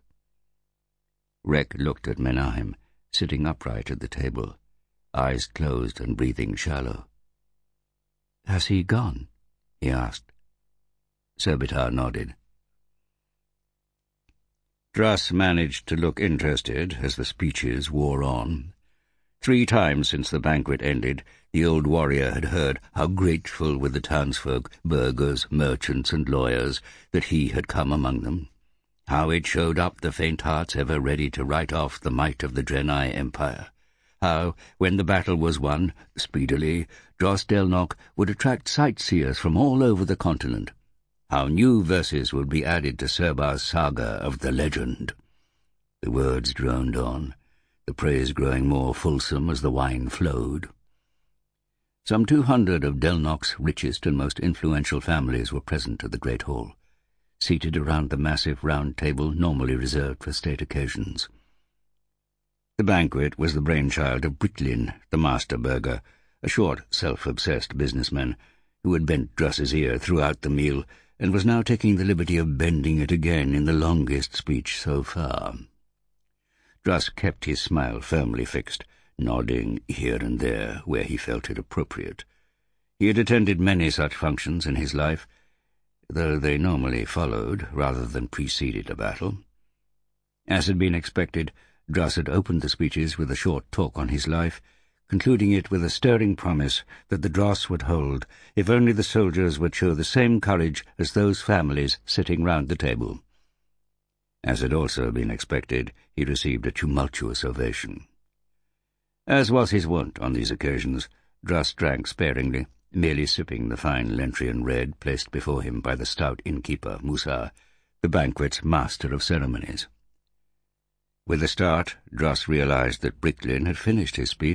Rek looked at Menahem, sitting upright at the table, eyes closed and breathing shallow. "Has he gone?" he asked. Surbitar nodded. Druss managed to look interested as the speeches wore on. Three times since the banquet ended, the old warrior had heard how grateful were the townsfolk, burghers, merchants, and lawyers, that he had come among them, how it showed up the faint hearts ever ready to write off the might of the Drenai Empire, how, when the battle was won, speedily, Dros Delnok would attract sightseers from all over the continent, how new verses would be added to Surbar's saga of the legend. The words droned on, the praise growing more fulsome as the wine flowed. Some two hundred of Delnok's richest and most influential families were present at the great hall, seated around the massive round table normally reserved for state occasions. The banquet was the brainchild of Bricklin, the master burgher, a short, self-obsessed businessman, who had bent Druss's ear throughout the meal and was now taking the liberty of bending it again in the longest speech so far. Druss kept his smile firmly fixed, nodding here and there where he felt it appropriate. He had attended many such functions in his life, though they normally followed rather than preceded a battle. As had been expected, Druss had opened the speeches with a short talk on his life, concluding it with a stirring promise that the dross would hold if only the soldiers would show the same courage as those families sitting round the table. As had also been expected, he received a tumultuous ovation. As was his wont on these occasions, Druss drank sparingly, merely sipping the fine Lentrian Red placed before him by the stout innkeeper, Musa, the banquet's master of ceremonies. With a start, Druss realized that Bricklin had finished his speech,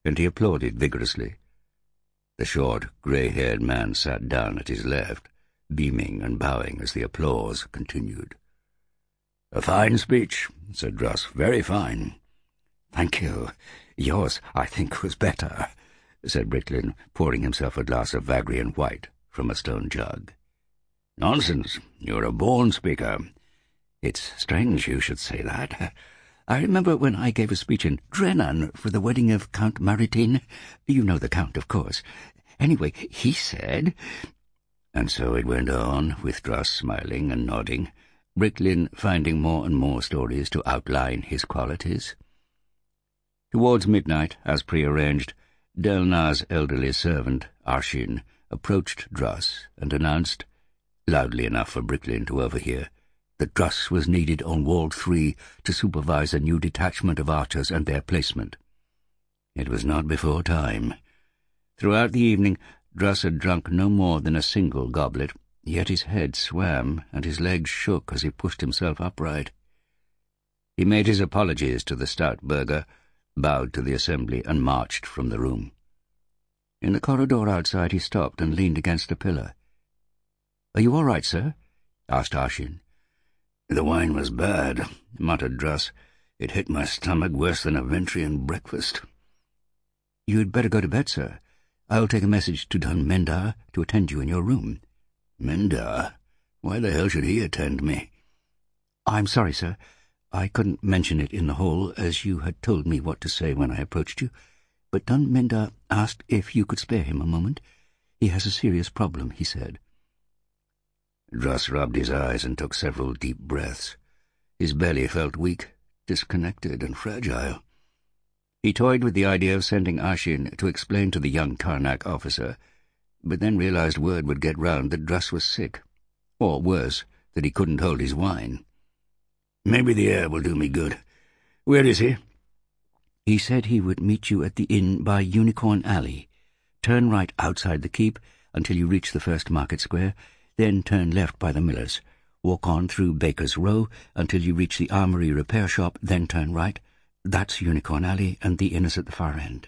and he applauded vigorously. The short, grey-haired man sat down at his left, beaming and bowing as the applause continued. "A fine speech," said Druss. "Very fine." "Thank you. Yours, I think, was better," said Bricklin, pouring himself a glass of Vagrian white from a stone jug. "Nonsense. You're a born speaker." "It's strange you should say that. I remember when I gave a speech in Drennan for the wedding of Count Maritin. You know the Count, of course. Anyway, he said—" And so it went on, with Druss smiling and nodding, Bricklin finding more and more stories to outline his qualities. Towards midnight, as prearranged, Delnar's elderly servant, Arshin, approached Druss and announced, loudly enough for Bricklin to overhear, that Druss was needed on Wall three to supervise a new detachment of archers and their placement. It was not before time. Throughout the evening, Druss had drunk no more than a single goblet, yet his head swam and his legs shook as he pushed himself upright. He made his apologies to the stout burgher, bowed to the assembly, and marched from the room. In the corridor outside he stopped and leaned against a pillar. "Are you all right, sir?" asked Arshin. "The wine was bad," muttered Druss. "It hit my stomach worse than a Ventrian breakfast." "You'd better go to bed, sir. I'll take a message to Don Mendar to attend you in your room." "Mendar? Why the hell should he attend me?" "I'm sorry, sir. I couldn't mention it in the hall, as you had told me what to say when I approached you, but Don Mendar asked if you could spare him a moment. He has a serious problem, he said." Druss rubbed his eyes and took several deep breaths. His belly felt weak, disconnected and fragile. He toyed with the idea of sending Arshin to explain to the young Karnak officer, but then realized word would get round that Druss was sick, or worse, that he couldn't hold his wine. "Maybe the air will do me good. Where is he?" "He said he would meet you at the inn by Unicorn Alley. Turn right outside the keep until you reach the first market square, then turn left by the millers. Walk on through Baker's Row until you reach the armory repair shop, then turn right. That's Unicorn Alley, and the inn is at the far end."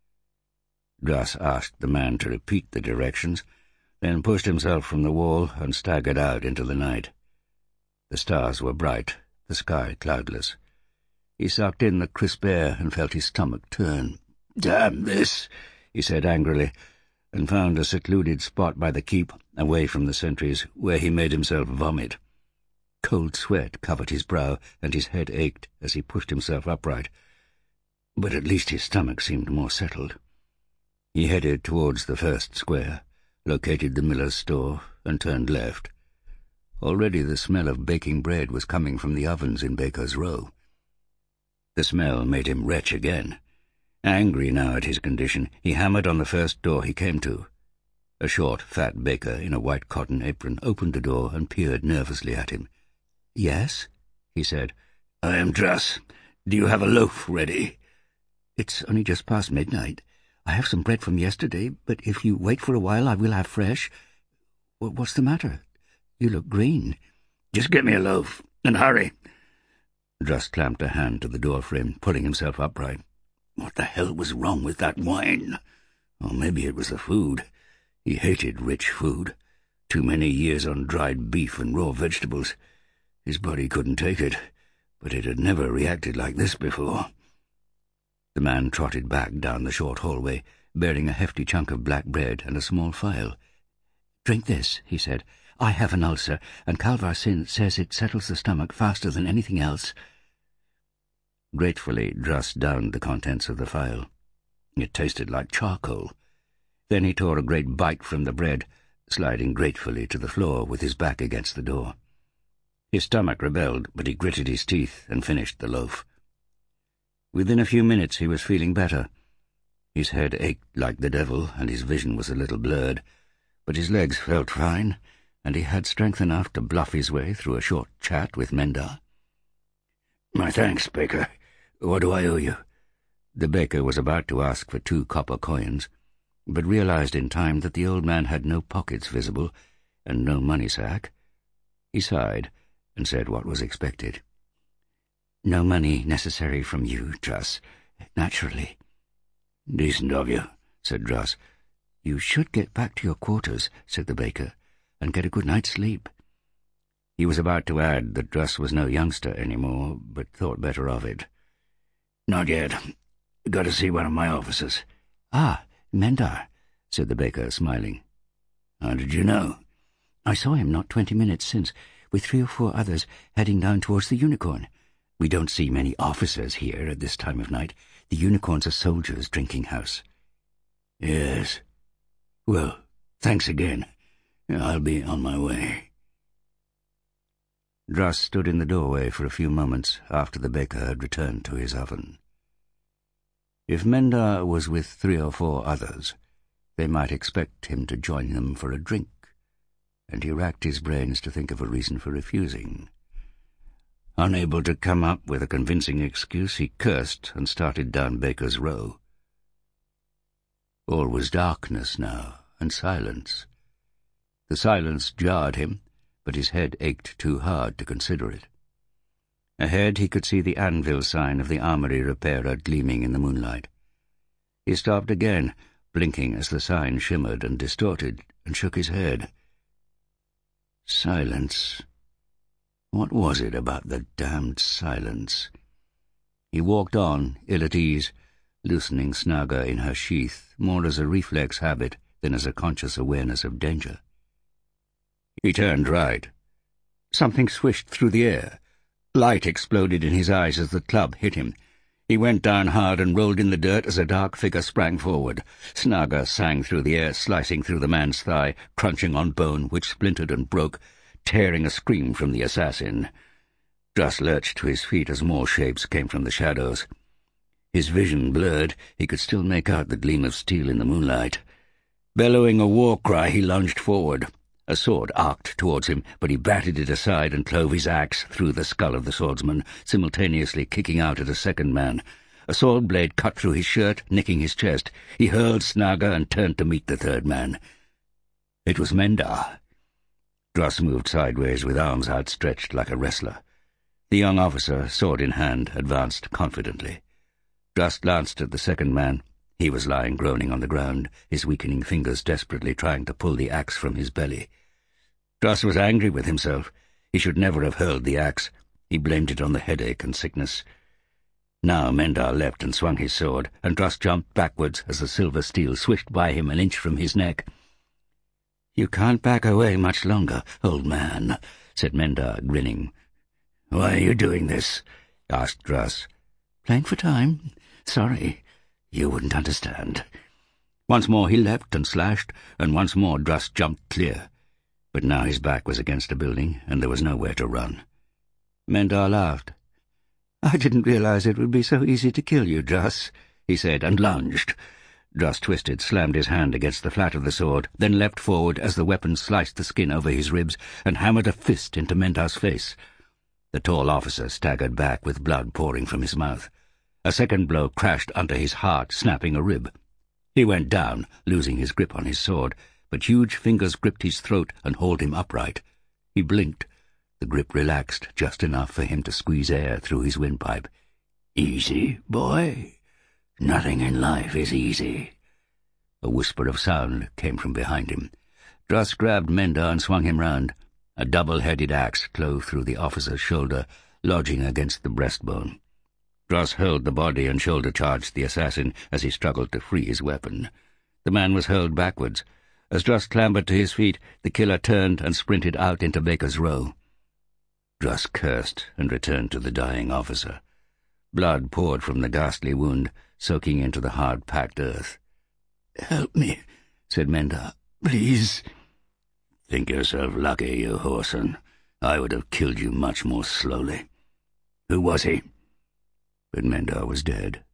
Druss asked the man to repeat the directions, then pushed himself from the wall and staggered out into the night. The stars were bright, the sky cloudless. He sucked in the crisp air and felt his stomach turn. "Damn this," he said angrily, and found a secluded spot by the keep, away from the sentries, where he made himself vomit. Cold sweat covered his brow, and his head ached as he pushed himself upright. But at least his stomach seemed more settled. He headed towards the first square, located the miller's store, and turned left. Already the smell of baking bread was coming from the ovens in Baker's Row. The smell made him retch again. Angry now at his condition, he hammered on the first door he came to. A short, fat baker in a white cotton apron opened the door and peered nervously at him. "Yes?" he said. "I am Druss. Do you have a loaf ready?" "It's only just past midnight. I have some bread from yesterday, but if you wait for a while I will have fresh. What's the matter? You look green." "Just get me a loaf, and hurry." Druss clamped a hand to the door frame, pulling himself upright. What the hell was wrong with that wine? Or maybe it was the food. He hated rich food. Too many years on dried beef and raw vegetables. His body couldn't take it, but it had never reacted like this before. The man trotted back down the short hallway, bearing a hefty chunk of black bread and a small phial. "Drink this," he said. "I have an ulcer, and Kalvar Sin says it settles the stomach faster than anything else." Gratefully, Druss downed the contents of the phial. It tasted like charcoal. Then he tore a great bite from the bread, sliding gratefully to the floor with his back against the door. His stomach rebelled, but he gritted his teeth and finished the loaf. Within a few minutes he was feeling better. His head ached like the devil, and his vision was a little blurred, but his legs felt fine, and he had strength enough to bluff his way through a short chat with Mendar. "My thanks, Baker. What do I owe you?" The baker was about to ask for two copper coins, but realized in time that the old man had no pockets visible and no money sack. He sighed and said what was expected. "No money necessary from you, Druss, naturally." "Decent of you," said Druss. "You should get back to your quarters," said the baker, "and get a good night's sleep." He was about to add that Druss was no youngster any more, but thought better of it. "Not yet. Got to see one of my officers." "Ah, Mendar," said the baker, smiling. "How did you know?" "I saw him not twenty minutes since, with three or four others heading down towards the Unicorn. We don't see many officers here at this time of night. The Unicorn's a soldiers' drinking house." "Yes. Well, thanks again. I'll be on my way." Druss stood in the doorway for a few moments after the baker had returned to his oven. If Mendar was with three or four others, they might expect him to join them for a drink, and he racked his brains to think of a reason for refusing. Unable to come up with a convincing excuse, he cursed and started down Baker's Row. All was darkness now, and silence. The silence jarred him, but his head ached too hard to consider it. Ahead he could see the anvil sign of the armory repairer gleaming in the moonlight. He stopped again, blinking as the sign shimmered and distorted, and shook his head. Silence. What was it about the damned silence? He walked on, ill at ease, loosening Snaga in her sheath, more as a reflex habit than as a conscious awareness of danger. He turned right. Something swished through the air. Light exploded in his eyes as the club hit him. He went down hard and rolled in the dirt as a dark figure sprang forward. Snaga sang through the air, slicing through the man's thigh, crunching on bone, which splintered and broke, tearing a scream from the assassin. Druss lurched to his feet as more shapes came from the shadows. His vision blurred, he could still make out the gleam of steel in the moonlight. Bellowing a war cry, he lunged forward. A sword arced towards him, but he batted it aside and clove his axe through the skull of the swordsman, simultaneously kicking out at a second man. A sword blade cut through his shirt, nicking his chest. He hurled Snaga and turned to meet the third man. It was Mendar. Druss moved sideways with arms outstretched like a wrestler. The young officer, sword in hand, advanced confidently. Druss glanced at the second man. He was lying groaning on the ground, his weakening fingers desperately trying to pull the axe from his belly. Druss was angry with himself. He should never have hurled the axe. He blamed it on the headache and sickness. Now Mendar leapt and swung his sword, and Druss jumped backwards as the silver steel swished by him an inch from his neck. "You can't back away much longer, old man," said Mendar, grinning. "Why are you doing this?" asked Druss. "Playing for time. Sorry. You wouldn't understand." Once more he leapt and slashed, and once more Druss jumped clear. But now his back was against a building, and there was nowhere to run. Mendar laughed. "I didn't realize it would be so easy to kill you, Druss," he said, and lunged. Druss twisted, slammed his hand against the flat of the sword, then leapt forward as the weapon sliced the skin over his ribs, and hammered a fist into Mendar's face. The tall officer staggered back with blood pouring from his mouth. A second blow crashed under his heart, snapping a rib. He went down, losing his grip on his sword, but huge fingers gripped his throat and hauled him upright. He blinked. The grip relaxed just enough for him to squeeze air through his windpipe. "Easy, boy? Nothing in life is easy." A whisper of sound came from behind him. Druss grabbed Mendar and swung him round. A double-headed axe clove through the officer's shoulder, lodging against the breastbone. Druss hurled the body and shoulder-charged the assassin as he struggled to free his weapon. The man was hurled backwards. As Druss clambered to his feet, the killer turned and sprinted out into Baker's Row. Druss cursed and returned to the dying officer. Blood poured from the ghastly wound, soaking into the hard-packed earth. "Help me," said Mendar. "Please." "Think yourself lucky, you whoreson. I would have killed you much more slowly. Who was he?" But Mendar was dead.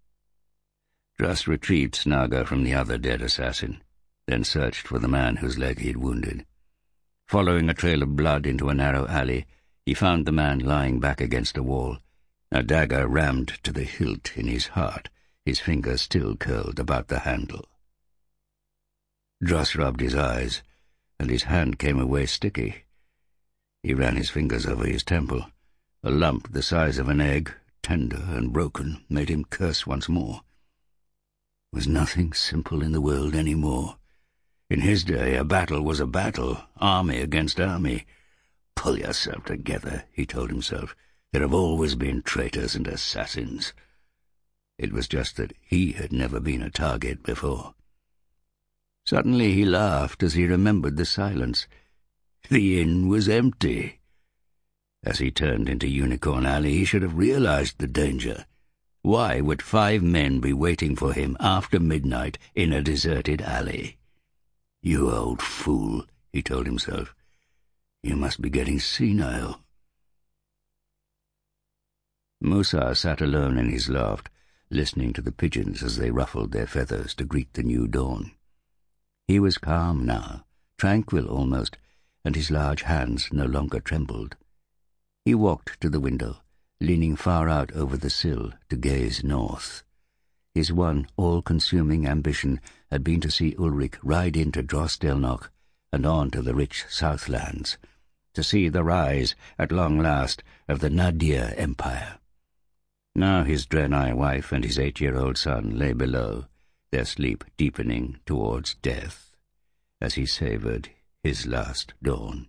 Druss retrieved Snaga from the other dead assassin, then searched for the man whose leg he had wounded. Following a trail of blood into a narrow alley, he found the man lying back against a wall, a dagger rammed to the hilt in his heart, his fingers still curled about the handle. Druss rubbed his eyes, and his hand came away sticky. He ran his fingers over his temple. A lump the size of an egg, tender and broken, made him curse once more. was nothing simple in the world any more. In his day, a battle was a battle, army against army. Pull yourself together, he told himself. There have always been traitors and assassins. It was just that he had never been a target before. Suddenly he laughed as he remembered the silence. The inn was empty. As he turned into Unicorn Alley, he should have realized the danger. Why would five men be waiting for him after midnight in a deserted alley? You old fool, he told himself. You must be getting senile. Musa sat alone in his loft, listening to the pigeons as they ruffled their feathers to greet the new dawn. He was calm now, tranquil almost, and his large hands no longer trembled. He walked to the window, leaning far out over the sill to gaze north. His one all-consuming ambition had been to see Ulrich ride into Dros Delnoch and on to the rich Southlands, to see the rise, at long last, of the Nadir Empire. Now his Draenei wife and his eight-year-old son lay below, their sleep deepening towards death, as he savoured his last dawn.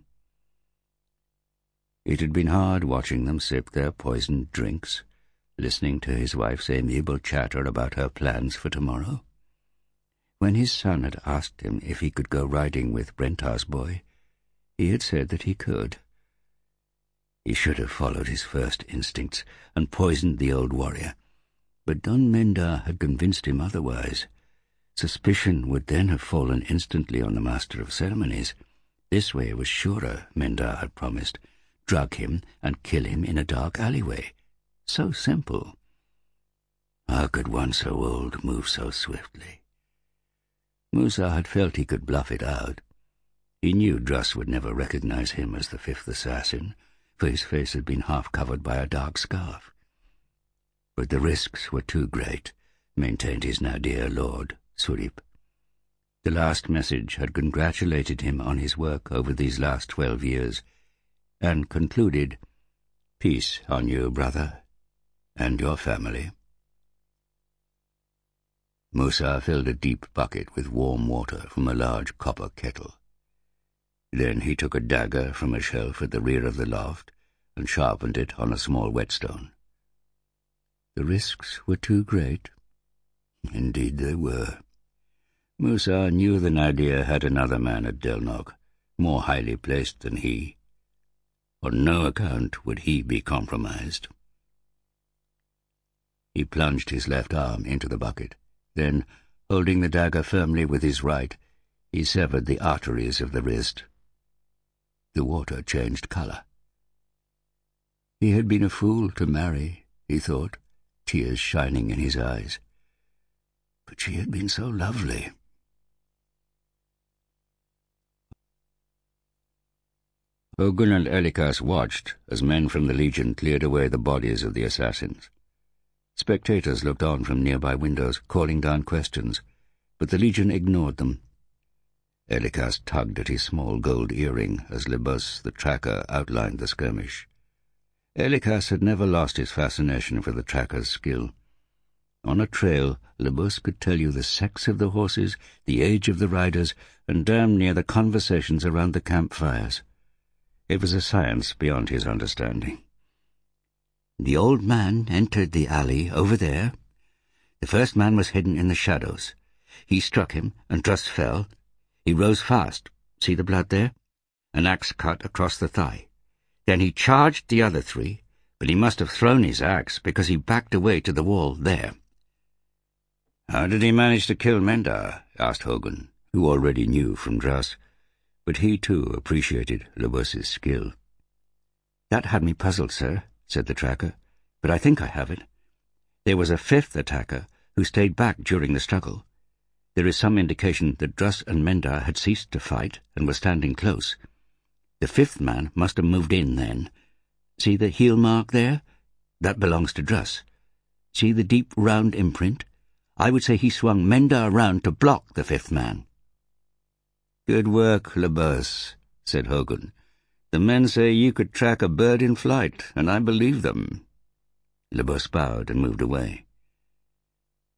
It had been hard watching them sip their poisoned drinks, listening to his wife's amiable chatter about her plans for tomorrow. When his son had asked him if he could go riding with Brentar's boy, he had said that he could. He should have followed his first instincts and poisoned the old warrior, but Don Mendar had convinced him otherwise. Suspicion would then have fallen instantly on the Master of Ceremonies. This way was surer, Mendar had promised. Drug him and kill him in a dark alleyway. So simple. How could one so old move so swiftly? Musa had felt he could bluff it out. He knew Druss would never recognize him as the fifth assassin, for his face had been half covered by a dark scarf. But the risks were too great, maintained his Nadir lord, Surip. The last message had congratulated him on his work over these last twelve years, and concluded, "Peace on you, brother, and your family." Musa filled a deep bucket with warm water from a large copper kettle. Then he took a dagger from a shelf at the rear of the loft and sharpened it on a small whetstone. The risks were too great. Indeed they were. Musa knew the Nadir had another man at Delnoch, more highly placed than he. On no account would he be compromised. He plunged his left arm into the bucket. Then, holding the dagger firmly with his right, he severed the arteries of the wrist. The water changed colour. He had been a fool to marry, he thought, tears shining in his eyes. But she had been so lovely. Hogun and Elikas watched as men from the Legion cleared away the bodies of the assassins. Spectators looked on from nearby windows, calling down questions, but the Legion ignored them. Elikas tugged at his small gold earring as Lebus, the tracker, outlined the skirmish. Elikas had never lost his fascination for the tracker's skill. On a trail, Lebus could tell you the sex of the horses, the age of the riders, and damn near the conversations around the campfires. It was a science beyond his understanding. The old man entered the alley over there. The first man was hidden in the shadows. He struck him, and Druss fell. He rose fast. See the blood there? An axe cut across the thigh. Then he charged the other three, but he must have thrown his axe because he backed away to the wall there. "How did he manage to kill Mendar?" asked Hogun, who already knew from Druss, but he too appreciated Lebus's skill. "That had me puzzled, sir," said the tracker, "but I think I have it. There was a fifth attacker who stayed back during the struggle. There is some indication that Druss and Mendar had ceased to fight and were standing close. The fifth man must have moved in then. See the heel mark there? That belongs to Druss. See the deep round imprint? I would say he swung Mendar round to block the fifth man." "Good work, Lebus," said Hogun. "The men say you could track a bird in flight, and I believe them." Lebus bowed and moved away.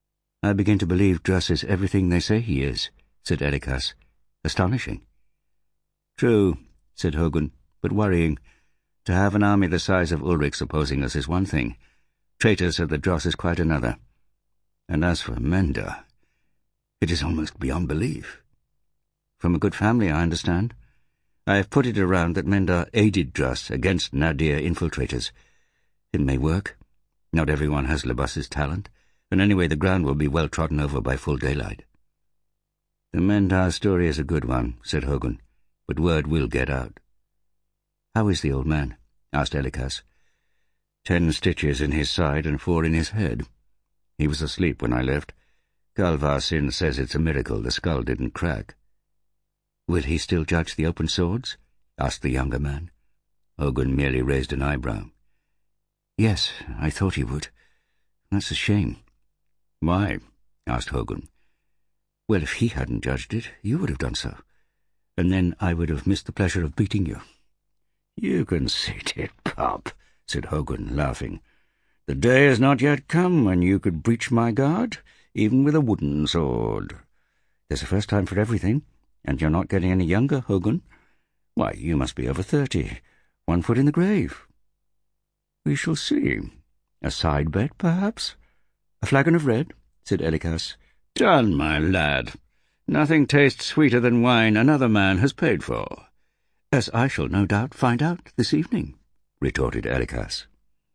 "I begin to believe Druss is everything they say he is," said Elikas. "Astonishing." "True," said Hogun, "but worrying. To have an army the size of Ulrich's opposing us is one thing. Traitors at the Dross is quite another. And as for Menda, it is almost beyond belief. From a good family, I understand. I have put it around that Menda aided Druss against Nadir infiltrators. It may work. Not everyone has Lebus's talent, and anyway the ground will be well trodden over by full daylight." "The Mendar story is a good one," said Hogun, "but word will get out." "How is the old man?" asked Elikas. "Ten stitches in his side and four in his head. He was asleep when I left. Galvar Sin says it's a miracle the skull didn't crack." "Will he still judge the open swords?" asked the younger man. Hogun merely raised an eyebrow. "Yes, I thought he would. That's a shame." "Why?" asked Hogun. "Well, if he hadn't judged it, you would have done so. And then I would have missed the pleasure of beating you." "You conceited pup," said Hogun, laughing. "The day has not yet come when you could breach my guard, even with a wooden sword." "There's a first time for everything, and you're not getting any younger, Hogun. Why, you must be over thirty, one foot in the grave." "We shall see. A side bet, perhaps?" "A flagon of red," said Elikas. "Done, my lad. Nothing tastes sweeter than wine another man has paid for." "As I shall no doubt find out this evening," retorted Elikas.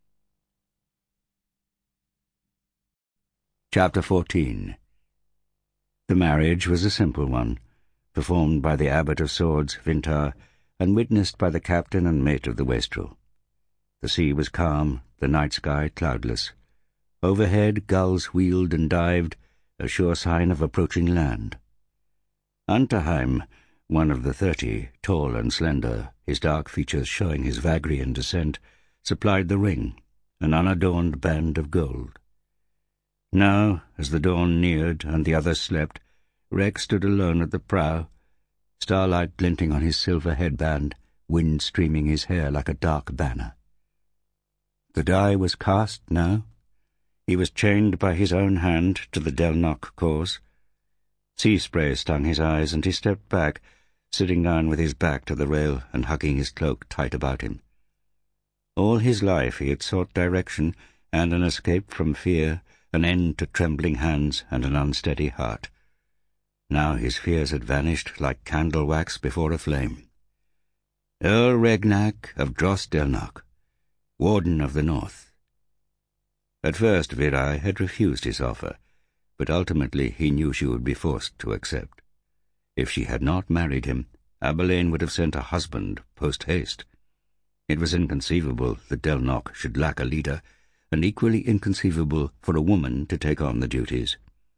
Chapter fourteen. The marriage was a simple one, performed by the Abbot of Swords, Vintar, and witnessed by the captain and mate of the Wastrel. The sea was calm, the night sky cloudless. Overhead gulls wheeled and dived, a sure sign of approaching land. Unterheim, one of the thirty, tall and slender, his dark features showing his Vagrian descent, supplied the ring, an unadorned band of gold. Now, as the dawn neared and the others slept, Rex stood alone at the prow, starlight glinting on his silver headband, wind streaming his hair like a dark banner. The die was cast now. He was chained by his own hand to the Delnock cause. Sea spray stung his eyes, and he stepped back, sitting down with his back to the rail and hugging his cloak tight about him. All his life he had sought direction and an escape from fear, an end to trembling hands and an unsteady heart. Now his fears had vanished like candle wax before a flame. Earl Regnac of Dros Delnock, Warden of the North. At first Virai had refused his offer, but ultimately he knew she would be forced to accept. If she had not married him, Aberlane would have sent a husband post-haste. It was inconceivable that Delnock should lack a leader, and equally inconceivable for a woman to take on the duties.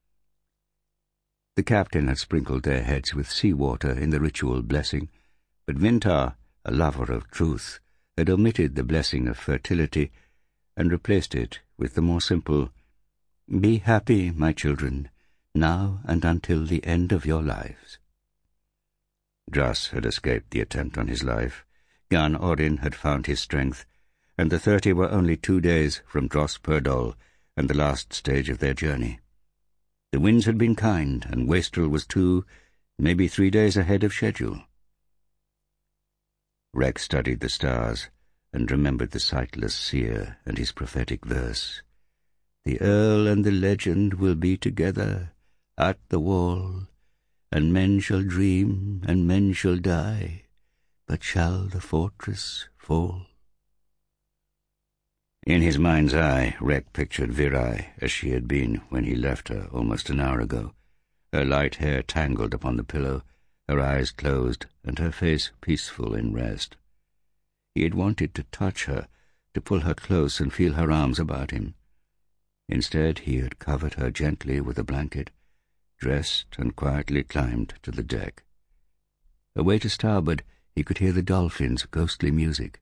The captain had sprinkled their heads with sea-water in the ritual blessing, but Vintar, a lover of truth, had omitted the blessing of fertility and replaced it with the more simple, "Be happy, my children, now and until the end of your lives." Druss had escaped the attempt on his life. Gan Orin had found his strength, and the thirty were only two days from Dros Perdol and the last stage of their journey. The winds had been kind, and Wastrel was two, maybe three days ahead of schedule. Rex studied the stars and remembered the sightless seer and his prophetic verse. "The Earl and the legend will be together at the wall, and men shall dream and men shall die, but shall the fortress fall?" In his mind's eye, Rek pictured Virai as she had been when he left her almost an hour ago, her light hair tangled upon the pillow, her eyes closed, and her face peaceful in rest. He had wanted to touch her, to pull her close and feel her arms about him. Instead, he had covered her gently with a blanket, dressed and quietly climbed to the deck. Away to starboard, he could hear the dolphins' ghostly music.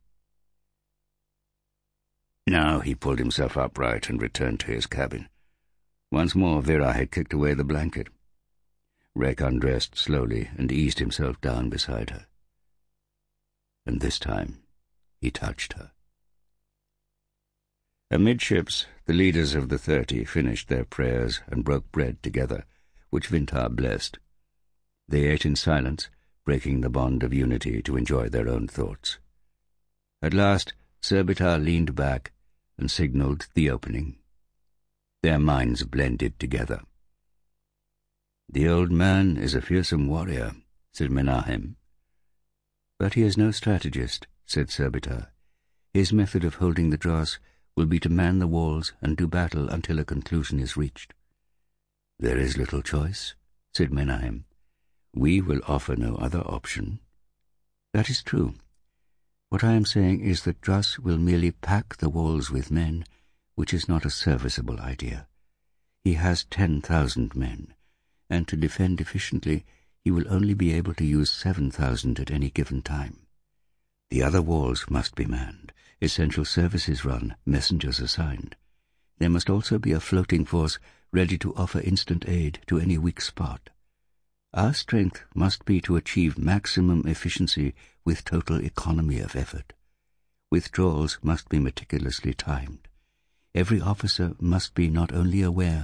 Now he pulled himself upright and returned to his cabin. Once more Virai had kicked away the blanket. Rek undressed slowly and eased himself down beside her. And this time he touched her. Amidships, the leaders of the thirty finished their prayers and broke bread together, which Vintar blessed. They ate in silence, breaking the bond of unity to enjoy their own thoughts. At last, Surbitar leaned back and signalled the opening. Their minds blended together. "The old man is a fearsome warrior," said Menahem. "But he is no strategist," said Surbitar. "His method of holding the dross will be to man the walls and do battle until a conclusion is reached." "There is little choice," said Menahem. "We will offer no other option." "That is true. What I am saying is that Druss will merely pack the walls with men, which is not a serviceable idea. He has ten thousand men, and to defend efficiently he will only be able to use seven thousand at any given time. The other walls must be manned, essential services run, messengers assigned. There must also be a floating force ready to offer instant aid to any weak spot. Our strength must be to achieve maximum efficiency with total economy of effort. Withdrawals must be meticulously timed. Every officer must be not only aware